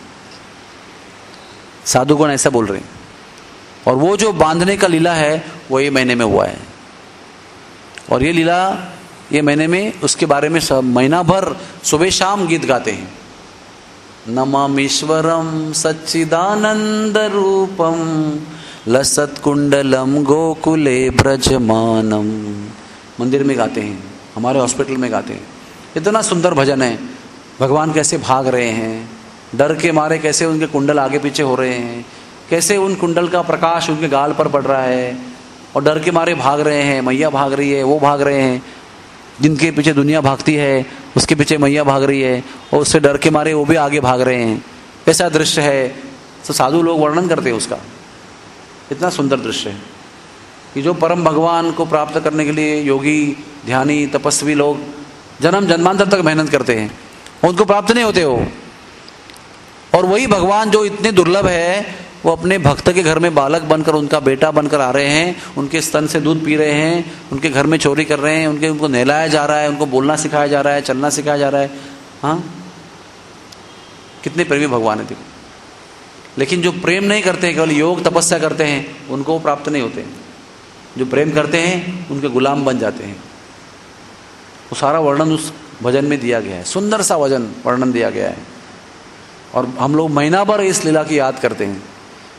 साधुगण ऐसा बोल रहे हैं। और वो जो बांधने का लीला है वो ये महीने में हुआ है, और ये लीला ये महीने में, उसके बारे में सब महीना भर सुबह शाम गीत गाते हैं। नमामीश्वरम सच्चिदानंद रूपम लसत कुंडलम गोकुले ब्रजमानम, मंदिर में गाते हैं, हमारे हॉस्पिटल में गाते हैं। इतना सुंदर भजन है, भगवान कैसे भाग रहे हैं, डर के मारे कैसे उनके कुंडल आगे पीछे हो रहे हैं, कैसे उन कुंडल का प्रकाश उनके गाल पर पड़ रहा है, और डर के मारे भाग रहे हैं, मैया भाग रही है, वो भाग रहे हैं, जिनके पीछे दुनिया भागती है उसके पीछे मैया भाग रही है, और उससे डर के मारे वो भी आगे भाग रहे हैं। ऐसा दृश्य है, तो साधु लोग वर्णन करते हैं उसका। इतना सुंदर दृश्य है कि जो परम भगवान को प्राप्त करने के लिए योगी, ध्यानी, तपस्वी लोग जन्म जन्मांतर तक मेहनत करते हैं, उनको प्राप्त नहीं होते हो। और वही भगवान जो इतने दुर्लभ है, वो अपने भक्त के घर में बालक बनकर, उनका बेटा बनकर आ रहे हैं, उनके स्तन से दूध पी रहे हैं, उनके घर में चोरी कर रहे हैं, उनके उनको नहलाया जा रहा है, उनको बोलना सिखाया जा रहा है, चलना सिखाया जा रहा है। हाँ, कितने प्रेमी भगवान है देखो। लेकिन जो प्रेम नहीं करते, केवल योग तपस्या करते हैं, उनको प्राप्त नहीं होते। जो प्रेम करते हैं उनके गुलाम बन जाते हैं। वो सारा वर्णन उस भजन में दिया गया है, सुंदर सा वजन वर्णन दिया गया है। और हम लोग महीना भर इस लीला की याद करते हैं,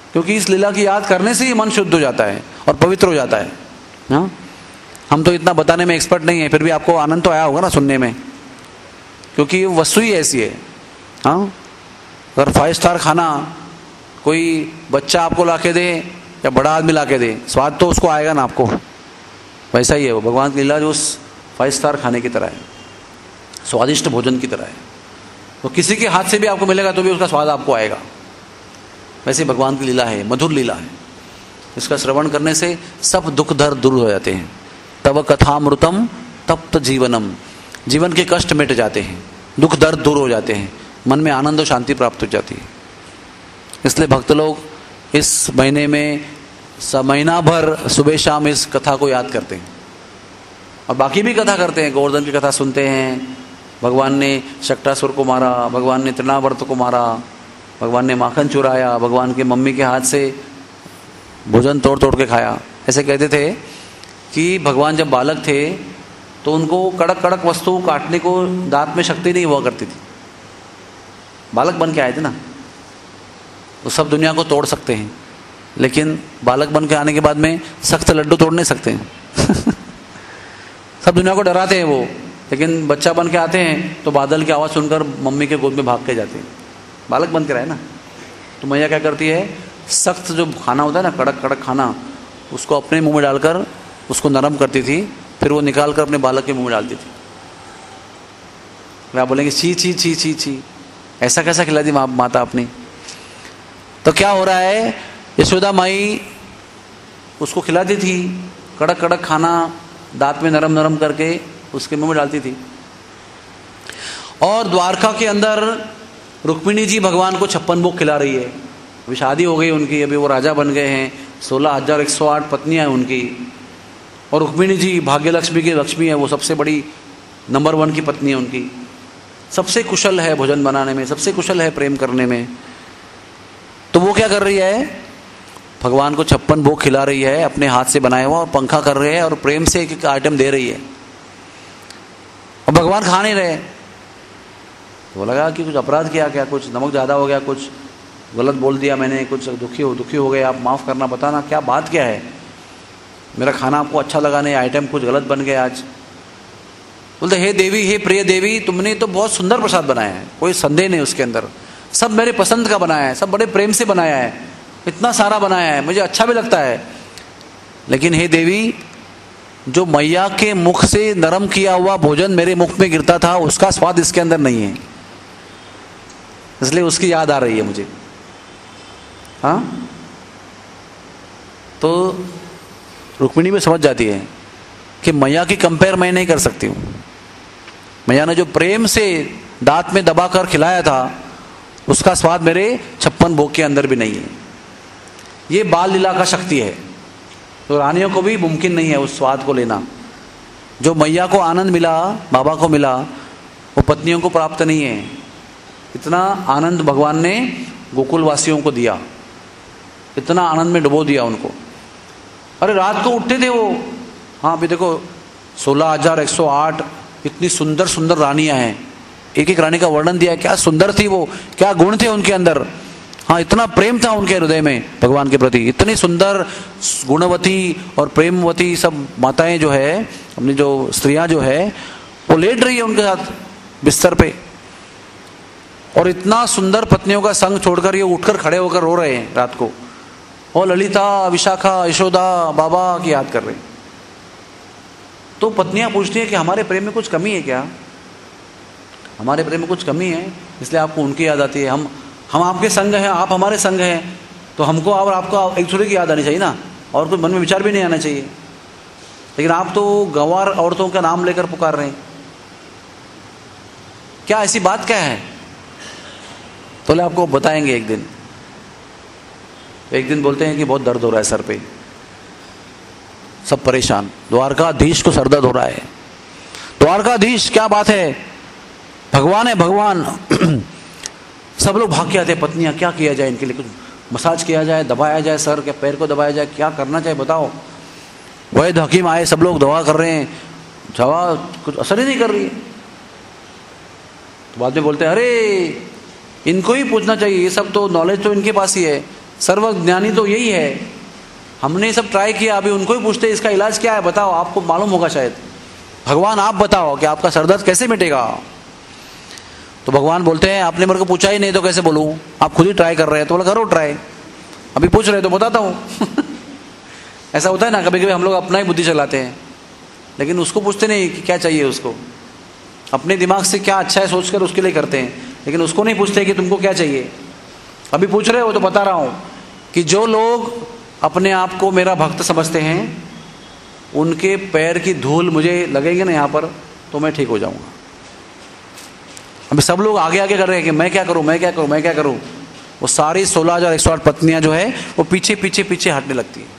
क्योंकि इस लीला की याद करने से ही मन शुद्ध हो जाता है और पवित्र हो जाता है। हाँ, हम तो इतना बताने में एक्सपर्ट नहीं है, फिर भी आपको आनंद तो आया होगा ना सुनने में, क्योंकि वस्तु ही ऐसी है। हाँ, अगर फाइव स्टार खाना कोई बच्चा आपको ला के दे या बड़ा आदमी ला के दे, स्वाद तो उसको आएगा ना आपको। वैसा ही है वो भगवान की लीला, जो उस फाइव स्टार खाने की तरह है, स्वादिष्ट भोजन की तरह है। तो किसी के हाथ से भी आपको मिलेगा तो भी उसका स्वाद आपको आएगा। वैसे भगवान की लीला है, मधुर लीला है। इसका श्रवण करने से सब दुख दर्द दूर हो जाते हैं। तव कथामृतम तप्त जीवनम, जीवन के कष्ट मिट जाते हैं, दुख दर्द दूर हो जाते हैं, मन में आनंद और शांति प्राप्त हो जाती है। इसलिए भक्त लोग इस महीने में महीना भर सुबह शाम इस कथा को याद करते हैं और बाकी भी कथा करते हैं। गोवर्धन की कथा सुनते हैं, भगवान ने शक्टासुर को मारा, भगवान ने तृणावर्त को मारा, भगवान ने माखन चुराया, भगवान के मम्मी के हाथ से भोजन तोड़ तोड़ के खाया। ऐसे कहते थे कि भगवान जब बालक थे तो उनको कड़क कड़क वस्तु काटने को दांत में शक्ति नहीं हुआ करती थी। बालक बन के आए थे ना, तो सब दुनिया को तोड़ सकते हैं, लेकिन बालक बन के आने के बाद में सख्त लड्डू तोड़ नहीं सकते हैं। सब दुनिया को डराते हैं वो, लेकिन बच्चा बन के आते हैं तो बादल की आवाज़ सुनकर मम्मी के गोद में भाग के जाते हैं। बालक बन के रहे ना। तो मैया क्या करती है, सख्त जो खाना होता है ना, कड़क कड़क खाना, उसको अपने मुंह में डालकर उसको नरम करती थी, फिर वो निकाल कर अपने बालक के मुंह में डालती थी। आप बोलेंगे छी छी छी छी छी, ऐसा कैसा खिला दी मा, माता अपनी। तो क्या हो रहा है, यशोदा माई उसको खिलाती थी कड़क कड़क खाना, दांत में नरम नरम करके उसके मुंह में डालती थी। और द्वारका के अंदर रुक्मिणी जी भगवान को छप्पन भोग खिला रही है। अभी शादी हो गई उनकी, अभी वो राजा बन गए हैं, सोलह हजार एक सौ आठ पत्नियां हैं उनकी। और रुक्मिणी जी भाग्य लक्ष्मी की लक्ष्मी है, वो सबसे बड़ी नंबर वन की पत्नी है उनकी, सबसे कुशल है भोजन बनाने में, सबसे कुशल है प्रेम करने में। तो वो क्या कर रही है, भगवान को छप्पन भोग खिला रही है अपने हाथ से बनाया हुआ, और पंखा कर रहे हैं और प्रेम से एक एक आइटम दे रही है, और भगवान खा नहीं रहे। तो लगा कि कुछ अपराध किया क्या, कुछ नमक ज़्यादा हो गया, कुछ गलत बोल दिया मैंने, कुछ दुखी हो दुखी हो गए, आप माफ़ करना, बताना क्या बात क्या है, मेरा खाना आपको अच्छा लगा नहीं, आइटम कुछ गलत बन गया आज। बोलते हे देवी, हे प्रिय देवी, तुमने तो बहुत सुंदर प्रसाद बनाया है, कोई संदेह नहीं उसके अंदर, सब मेरे पसंद का बनाया है, सब बड़े प्रेम से बनाया है, इतना सारा बनाया है, मुझे अच्छा भी लगता है। लेकिन हे देवी, जो मैया के मुख से नरम किया हुआ भोजन मेरे मुख में गिरता था, उसका स्वाद इसके अंदर नहीं है, इसलिए उसकी याद आ रही है मुझे। हाँ, तो रुक्मिणी में समझ जाती है कि मैया की कंपेयर मैं नहीं कर सकती हूँ। मैया ने जो प्रेम से दांत में दबाकर खिलाया था, उसका स्वाद मेरे छप्पन भोग के अंदर भी नहीं है। ये बाल लीला का शक्ति है। तो रानियों को भी मुमकिन नहीं है उस स्वाद को लेना। जो मैया को आनंद मिला, बाबा को मिला, वो पत्नियों को प्राप्त नहीं है। इतना आनंद भगवान ने गोकुल वासियों को दिया, इतना आनंद में डुबो दिया उनको। अरे रात को उठते थे वो, हाँ अभी देखो सोलह हजार एक सौ आठ इतनी सुंदर सुंदर रानियां हैं, एक एक रानी का वर्णन दिया है, क्या सुंदर थी वो, क्या गुण थे उनके अंदर। हाँ, इतना प्रेम था उनके हृदय में भगवान के प्रति, इतनी सुंदर गुणवती और प्रेमवती सब माताएं जो है, अपनी जो स्त्रियां जो है, वो लेट रही है उनके साथ बिस्तर पे, और इतना सुंदर पत्नियों का संग छोड़कर ये उठकर खड़े होकर रो रहे हैं रात को, और ललिता, विशाखा, यशोदा, बाबा की याद कर रहे हैं। तो पत्नियां पूछती हैं कि हमारे प्रेम में कुछ कमी है क्या, हमारे प्रेम में कुछ कमी है, इसलिए आपको उनकी याद आती है। हम हम आपके संग हैं, आप हमारे संग हैं, तो हमको और आपको एक दूसरे की याद आनी चाहिए ना, और कुछ मन में विचार भी नहीं आना चाहिए। लेकिन आप तो गंवार औरतों का नाम लेकर पुकार रहे हैं, क्या ऐसी बात क्या है? तो ले आपको बताएंगे एक दिन। एक दिन बोलते हैं कि बहुत दर्द हो रहा है सर पे, सब परेशान, द्वारकाधीश को सर दर्द हो रहा है। द्वारकाधीश क्या बात है, भगवान है भगवान। सब लोग भाग के आते हैं, पत्नियां क्या किया जाए इनके लिए, कुछ मसाज किया जाए, दबाया जाए, सर के पैर को दबाया जाए, क्या करना चाहिए बताओ। वैद्य हकीम आए, सब लोग दवा कर रहे हैं, दवा कुछ असर ही नहीं कर रही है। तो बाद में बोलते हैं अरे इनको ही पूछना चाहिए, ये सब तो नॉलेज तो इनके पास ही है, सर्वज्ञानी तो यही है। हमने सब ट्राई किया, अभी उनको ही पूछते इसका इलाज क्या है, बताओ, आपको मालूम होगा शायद। भगवान आप बताओ कि आपका सरदर्द कैसे मिटेगा। तो भगवान बोलते हैं आपने मेरे को पूछा ही नहीं तो कैसे बोलूं, आप खुद ही ट्राई कर रहे हैं, तो बोला करो ट्राई, अभी पूछ रहे तो बताता हूँ। ऐसा होता है ना, कभी कभी हम लोग अपना ही बुद्धि चलाते हैं, लेकिन उसको पूछते नहीं कि क्या चाहिए उसको। अपने दिमाग से क्या अच्छा है सोचकर उसके लिए करते हैं, लेकिन उसको नहीं पूछते कि तुमको क्या चाहिए। अभी पूछ रहे हो तो बता रहा हूँ कि जो लोग अपने आप को मेरा भक्त समझते हैं, उनके पैर की धूल मुझे लगेगी ना यहाँ पर, तो मैं ठीक हो जाऊँगा। अभी सब लोग आगे आगे कर रहे हैं कि मैं क्या करूँ, मैं क्या करूँ, मैं क्या करूँ। वो सारी सोलह हजार एक सौ आठ पत्नियां जो है वो पीछे पीछे पीछे हटने लगती है।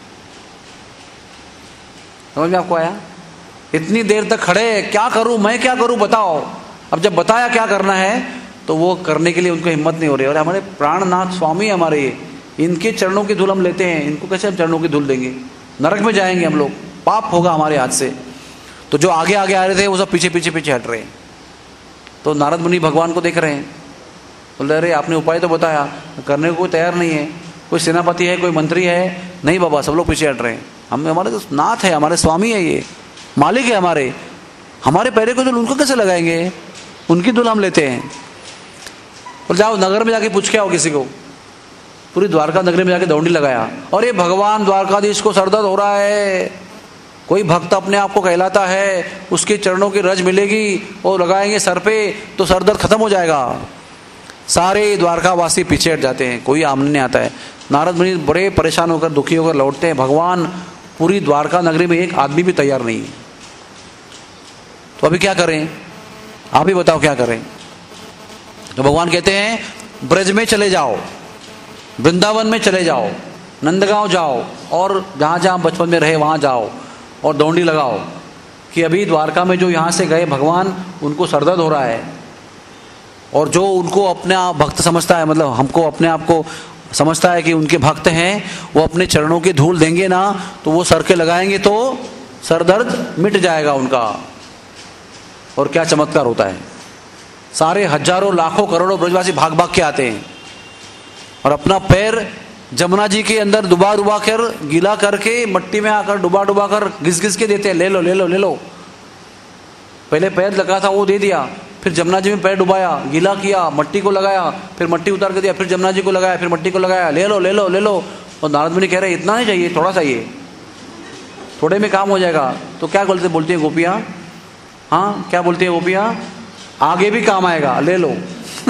समझ में आपको आया? इतनी देर तक खड़े, क्या करूं, मैं क्या करूं, बताओ। अब जब बताया क्या करना है तो वो करने के लिए उनको हिम्मत नहीं हो रही। और हमारे प्राणनाथ स्वामी हमारे, इनके चरणों की धूल हम लेते हैं, इनको कैसे हम चरणों की धूल देंगे? नरक में जाएंगे हम लोग, पाप होगा हमारे हाथ से। तो जो आगे आगे आ रहे थे वो सब पीछे पीछे पीछे हट रहे हैं। तो नारद मुनि भगवान को देख रहे हैं, बोल रहे अरे आपने उपाय तो बताया, करने को कोई तैयार नहीं है। कोई सेनापति है, कोई मंत्री है? नहीं बाबा, सब लोग पीछे हट रहे हैं। हम हमारे तो नाथ है, हमारे स्वामी है, ये मालिक है हमारे, हमारे पैरे को धूल उनको कैसे लगाएंगे? उनकी धूल हम लेते हैं। बोल जाओ नगर में जाके पूछ के आओ किसी को। पूरी द्वारका नगरी में जाके दौड़ी लगाया, और ये भगवान द्वारकाधीश को सरदर्द हो रहा है। कोई भक्त अपने आप को कहलाता है, उसके चरणों की रज मिलेगी और लगाएंगे सर पे तो सरदर्द खत्म हो जाएगा। सारे द्वारकावासी पीछे हट जाते हैं, कोई आमने नहीं आता है। नारद मुनि बड़े परेशान होकर दुखी होकर लौटते हैं। भगवान पूरी द्वारका नगरी में एक आदमी भी तैयार नहीं है। तो अभी क्या करें, आप ही बताओ क्या करें? तो भगवान कहते हैं ब्रज में चले जाओ, वृंदावन में चले जाओ, नंदगांव जाओ, और जहाँ जहाँ बचपन में रहे वहाँ जाओ और दौंडी लगाओ कि अभी द्वारका में जो यहाँ से गए भगवान, उनको सरदर्द हो रहा है। और जो उनको अपने आप भक्त समझता है, मतलब हमको अपने आप को समझता है कि उनके भक्त हैं, वो अपने चरणों की धूल देंगे ना तो वो सर के लगाएंगे तो सर दर्द मिट जाएगा उनका। और क्या चमत्कार होता है, सारे हजारों लाखों करोड़ों ब्रजवासी भाग भाग के आते हैं और अपना पैर जमुना जी के अंदर डुबा डुबा कर, गीला करके, मट्टी में आकर डुबा डुबा कर घिस घिस के देते हैं, ले लो ले लो ले लो। पहले पैर लगा था वो दे दिया, फिर जमुना जी में पैर डुबाया, गीला किया, मट्टी को लगाया, फिर मट्टी उतार के दिया, फिर जमुना जी को लगाया, फिर मट्टी को लगाया, ले लो ले लो ले लो। और नारद मुनि कह रहे इतना नहीं चाहिए, थोड़ा चाहिए, थोड़े में काम हो जाएगा। तो क्या बोलते बोलती है गोपियाँ? हाँ क्या बोलती है गोपियाँ? आगे भी काम आएगा, ले लो।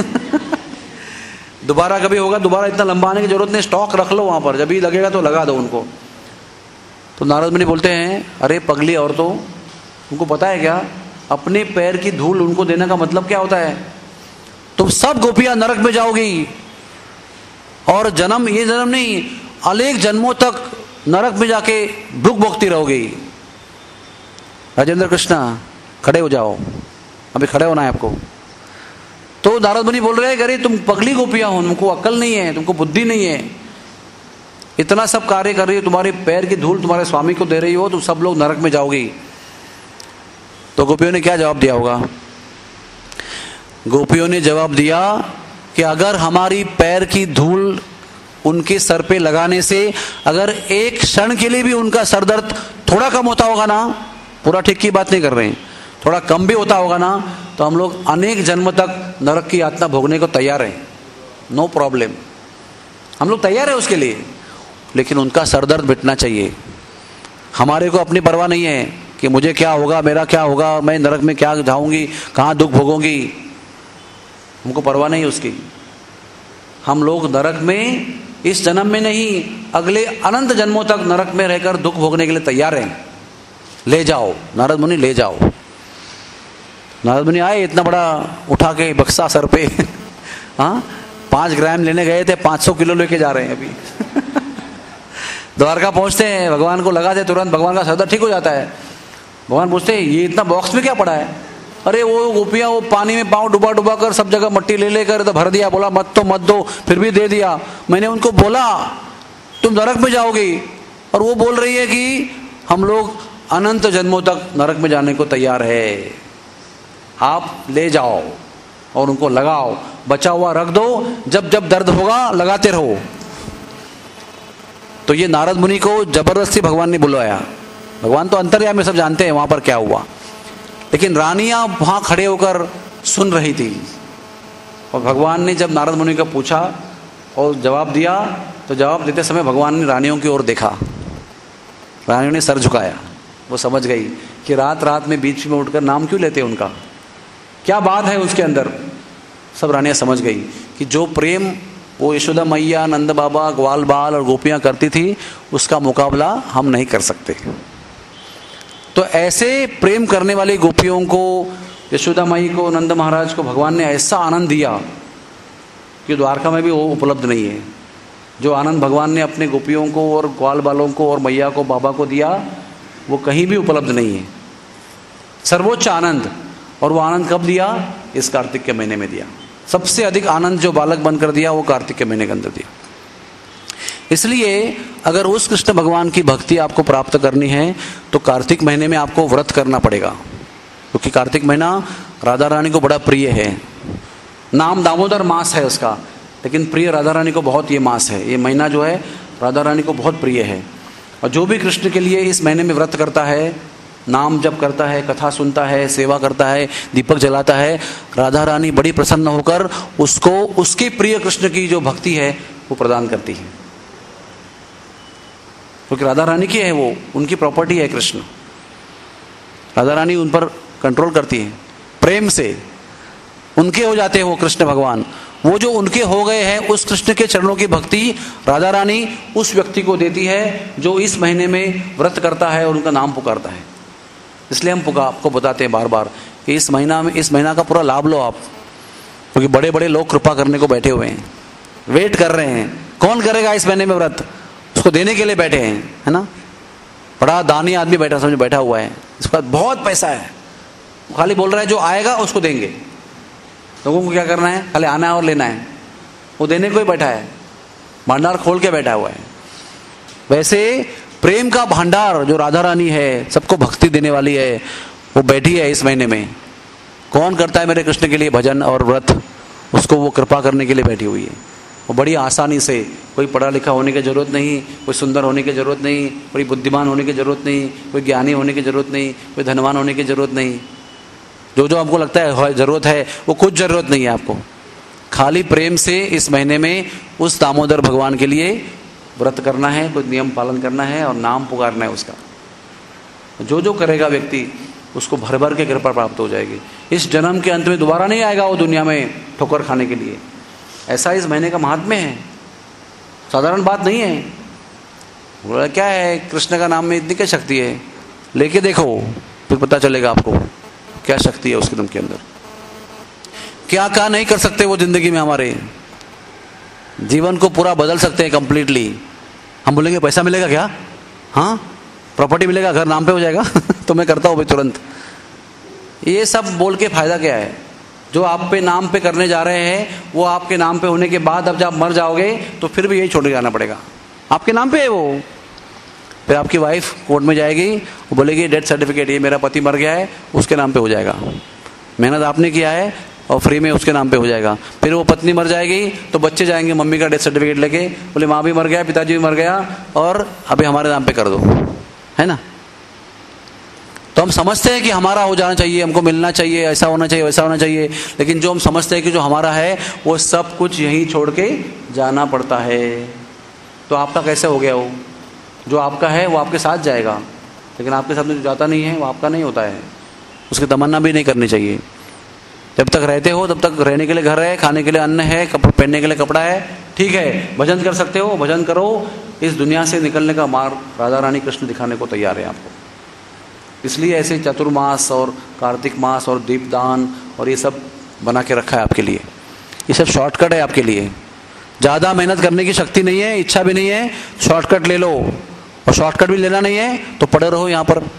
दोबारा कभी होगा, दोबारा इतना लंबा आने की जरूरत नहीं, स्टॉक रख लो वहाँ पर, जब भी लगेगा तो लगा दो उनको। तो नारद मुनि बोलते हैं अरे पगली औरतों, तुमको पता है क्या अपने पैर की धूल उनको देने का मतलब क्या होता है? तुम सब गोपियां नरक में जाओगी और जन्म, ये जन्म नहीं, अनेक जन्मों तक नरक में जाके दुख भोगती रहोगी। राजेंद्र कृष्णा खड़े हो जाओ, अभी खड़े होना है आपको। तो नारद मुनि बोल रहे हैं अरे तुम पगली गोपियां हो, तुमको अक्ल नहीं है, तुमको बुद्धि नहीं है, इतना सब कार्य कर रही हो, तुम्हारे पैर की धूल तुम्हारे स्वामी को दे रही हो, तुम सब लोग नरक में जाओगी। तो गोपियों ने क्या जवाब दिया होगा? गोपियों ने जवाब दिया कि अगर हमारी पैर की धूल उनके सर पे लगाने से अगर एक क्षण के लिए भी उनका सर दर्द थोड़ा कम होता होगा ना, पूरा ठीक की बात नहीं कर रहे हैं, थोड़ा कम भी होता होगा ना, तो हम लोग अनेक जन्म तक नरक की यातना भोगने को तैयार हैं, नो प्रॉब्लम, हम लोग तैयार है उसके लिए। लेकिन उनका सर दर्द मिटना चाहिए। हमारे को अपनी परवाह नहीं है कि मुझे क्या होगा, मेरा क्या होगा, मैं नरक में क्या जाऊंगी, कहाँ दुख भोगूंगी, हमको परवाह नहीं उसकी। हम लोग नरक में इस जन्म में नहीं, अगले अनंत जन्मों तक नरक में रहकर दुख भोगने के लिए तैयार हैं। ले जाओ नारद मुनि, ले जाओ। नारद मुनि आए, इतना बड़ा उठा के बक्सा सर पे हाँ पाँच ग्राम लेने गए थे, पाँच सौ किलो लेके जा रहे हैं अभी। द्वारका पहुंचते हैं, भगवान को लगाते तुरंत भगवान का सर दर्द ठीक हो जाता है। भगवान पूछते हैं ये इतना बॉक्स में क्या पड़ा है? अरे वो गोपियां वो पानी में पाँव डुबा डुबा कर सब जगह मट्टी ले लेकर तो भर दिया, बोला मत तो मत दो, फिर भी दे दिया। मैंने उनको बोला तुम नरक में जाओगी, और वो बोल रही है कि हम लोग अनंत जन्मों तक नरक में जाने को तैयार है, आप ले जाओ और उनको लगाओ, बचा हुआ रख दो, जब जब दर्द होगा लगाते रहो। तो ये नारद मुनि को जबरदस्ती भगवान ने बुलवाया। भगवान तो अंतर्यामी, सब जानते हैं वहां पर क्या हुआ, लेकिन रानियां वहां खड़े होकर सुन रही थी। और भगवान ने जब नारद मुनि को पूछा और जवाब दिया, तो जवाब देते समय भगवान ने रानियों की ओर देखा, रानियों ने सर झुकाया। वो समझ गई कि रात रात में बीच में उठकर नाम क्यों लेते हैं, उनका क्या बात है उसके अंदर। सब रानियां समझ गई कि जो प्रेम वो यशोदा मैया, नंद बाबा, ग्वाल बाल और गोपियां करती थी, उसका मुकाबला हम नहीं कर सकते। तो ऐसे प्रेम करने वाली गोपियों को, यशोदा माई को, नंद महाराज को भगवान ने ऐसा आनंद दिया कि द्वारका में भी वो उपलब्ध नहीं है। जो आनंद भगवान ने अपने गोपियों को और ग्वाल बालों को और मैया को, बाबा को दिया, वो कहीं भी उपलब्ध नहीं है। सर्वोच्च आनंद। और वो आनंद कब दिया? इस कार्तिक के महीने में दिया। सबसे अधिक आनंद जो बालक बनकर दिया वो कार्तिक के महीने के अंदर दिया। इसलिए अगर उस कृष्ण भगवान की भक्ति आपको प्राप्त करनी है तो कार्तिक महीने में आपको व्रत करना पड़ेगा, क्योंकि कार्तिक महीना राधा रानी को बड़ा प्रिय है। नाम दामोदर मास है उसका, लेकिन प्रिय राधा रानी को बहुत ये मास है, ये महीना जो है राधा रानी को बहुत प्रिय है। और जो भी कृष्ण के लिए इस महीने में व्रत करता है, नाम जप करता है, कथा सुनता है, सेवा करता है, दीपक जलाता है, राधा रानी बड़ी प्रसन्न होकर उसको उसके प्रिय कृष्ण की जो भक्ति है वो प्रदान करती है, क्योंकि राधा रानी की है, वो उनकी प्रॉपर्टी है कृष्ण। राधा रानी उन पर कंट्रोल करती है, प्रेम से उनके हो जाते हैं वो कृष्ण भगवान। वो जो उनके हो गए हैं, उस कृष्ण के चरणों की भक्ति राधा रानी उस व्यक्ति को देती है जो इस महीने में व्रत करता है और उनका नाम पुकारता है। इसलिए हम पुकार आपको बताते हैं बार बार कि इस महीना में, इस महीना का पूरा लाभ लो आप, क्योंकि बड़े बड़े लोग कृपा करने को बैठे हुए हैं, वेट कर रहे हैं। कौन करेगा इस महीने में व्रत, उसको देने के लिए बैठे हैं, है ना। बड़ा दानी आदमी बैठा समझो बैठा हुआ है, इसका बहुत पैसा है, खाली बोल रहा है जो आएगा उसको देंगे। लोगों को क्या करना है, खाली आना है और लेना है, वो देने को ही बैठा है, भंडार खोल के बैठा हुआ है। वैसे प्रेम का भंडार जो राधा रानी है, सबको भक्ति देने वाली है, वो बैठी है इस महीने में। कौन करता है मेरे कृष्ण के लिए भजन और व्रत, उसको वो कृपा करने के लिए बैठी हुई है। वो बड़ी आसानी से, कोई पढ़ा लिखा होने की जरूरत नहीं, कोई सुंदर होने की जरूरत नहीं, कोई बुद्धिमान होने की जरूरत नहीं, कोई ज्ञानी होने की जरूरत नहीं, कोई धनवान होने की जरूरत नहीं। जो जो आपको लगता है जरूरत है, वो कुछ जरूरत नहीं है आपको। खाली प्रेम से इस महीने में उस दामोदर भगवान के लिए व्रत करना है, कुछ नियम पालन करना है और नाम पुकारना है उसका। जो जो करेगा व्यक्ति, उसको भर भर के कृपा प्राप्त हो जाएगी। इस जन्म के अंत में दोबारा नहीं आएगा वो दुनिया में ठोकर खाने के लिए। ऐसा इस महीने का महात्म्य है, साधारण बात नहीं है। बोला क्या है, कृष्ण का नाम में इतनी क्या शक्ति है, लेके देखो फिर पता चलेगा आपको क्या शक्ति है उसके दम के अंदर। क्या क्या नहीं कर सकते वो जिंदगी में, हमारे जीवन को पूरा बदल सकते हैं कंप्लीटली। हम बोलेंगे पैसा मिलेगा क्या, हाँ प्रॉपर्टी मिलेगा, घर नाम पे हो जाएगा तो मैं करता हूँ भाई तुरंत। ये सब बोल के फायदा क्या है। जो आप पे नाम पे करने जा रहे हैं वो आपके नाम पे होने के बाद अब जब मर जाओगे तो फिर भी यही छोड़ के जाना पड़ेगा। आपके नाम पे है वो। फिर आपकी वाइफ कोर्ट में जाएगी, वो बोलेगी डेथ सर्टिफिकेट ये मेरा पति मर गया है, उसके नाम पे हो जाएगा। मेहनत आपने किया है और फ्री में उसके नाम पे हो जाएगा। फिर वो पत्नी मर जाएगी तो बच्चे जाएंगे मम्मी का डेथ सर्टिफिकेट लेके, बोले माँ भी मर गया, पिताजी भी मर गया और अभी हमारे नाम पे कर दो, है ना। तो हम समझते हैं कि हमारा हो जाना चाहिए, हमको मिलना चाहिए, ऐसा होना चाहिए, वैसा होना चाहिए, लेकिन जो हम समझते हैं कि जो हमारा है वो सब कुछ यहीं छोड़ के जाना पड़ता है। तो आपका कैसे हो गया हो, जो आपका है वो आपके साथ जाएगा, लेकिन आपके साथ में जो जाता नहीं है वो आपका नहीं होता है। उसकी तमन्ना भी नहीं करनी चाहिए। जब तक रहते हो तब तक रहने के लिए घर है, खाने के लिए अन्न है, कपड़े पहनने के लिए कपड़ा है, ठीक है, भजन कर सकते हो, भजन करो। इस दुनिया से निकलने का मार्ग राधा रानी कृष्ण दिखाने को तैयार है आपको। इसलिए ऐसे चतुर्मास और कार्तिक मास और दीपदान और ये सब बना के रखा है आपके लिए। ये सब शॉर्टकट है आपके लिए। ज़्यादा मेहनत करने की शक्ति नहीं है, इच्छा भी नहीं है, शॉर्टकट ले लो। और शॉर्टकट भी लेना नहीं है तो पड़े रहो यहाँ पर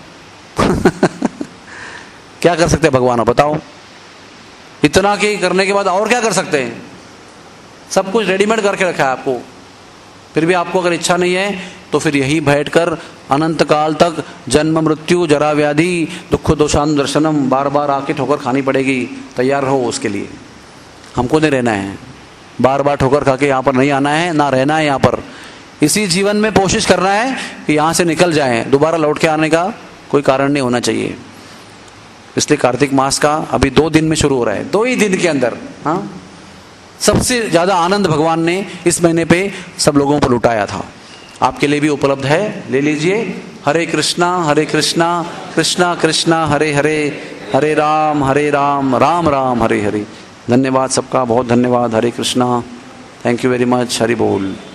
क्या कर सकते हैं भगवान, बताओ। इतना की करने के बाद और क्या कर सकते हैं। सब कुछ रेडीमेड करके रखा है आपको। फिर भी आपको अगर इच्छा नहीं है तो फिर यही बैठकर अनंत काल तक जन्म मृत्यु जरा व्याधि दुख दोषान दर्शनम बार बार आके ठोकर खानी पड़ेगी। तैयार रहो उसके लिए। हमको नहीं रहना है, बार बार ठोकर खा के यहाँ पर नहीं आना है, ना रहना है यहाँ पर। इसी जीवन में कोशिश करना है कि यहाँ से निकल जाएं, दोबारा लौट के आने का कोई कारण नहीं होना चाहिए। इसलिए कार्तिक मास का अभी दो दिन में शुरू हो रहा है, दो ही दिन के अंदर हाँ सबसे ज़्यादा आनंद भगवान ने इस महीने पे सब लोगों पर लुटाया था। आपके लिए भी उपलब्ध है, ले लीजिए। हरे कृष्णा हरे कृष्णा कृष्णा कृष्णा हरे हरे, हरे राम हरे राम राम राम हरे हरे। धन्यवाद सबका, बहुत धन्यवाद। हरे Krishna, thank you very much. Hari बोल।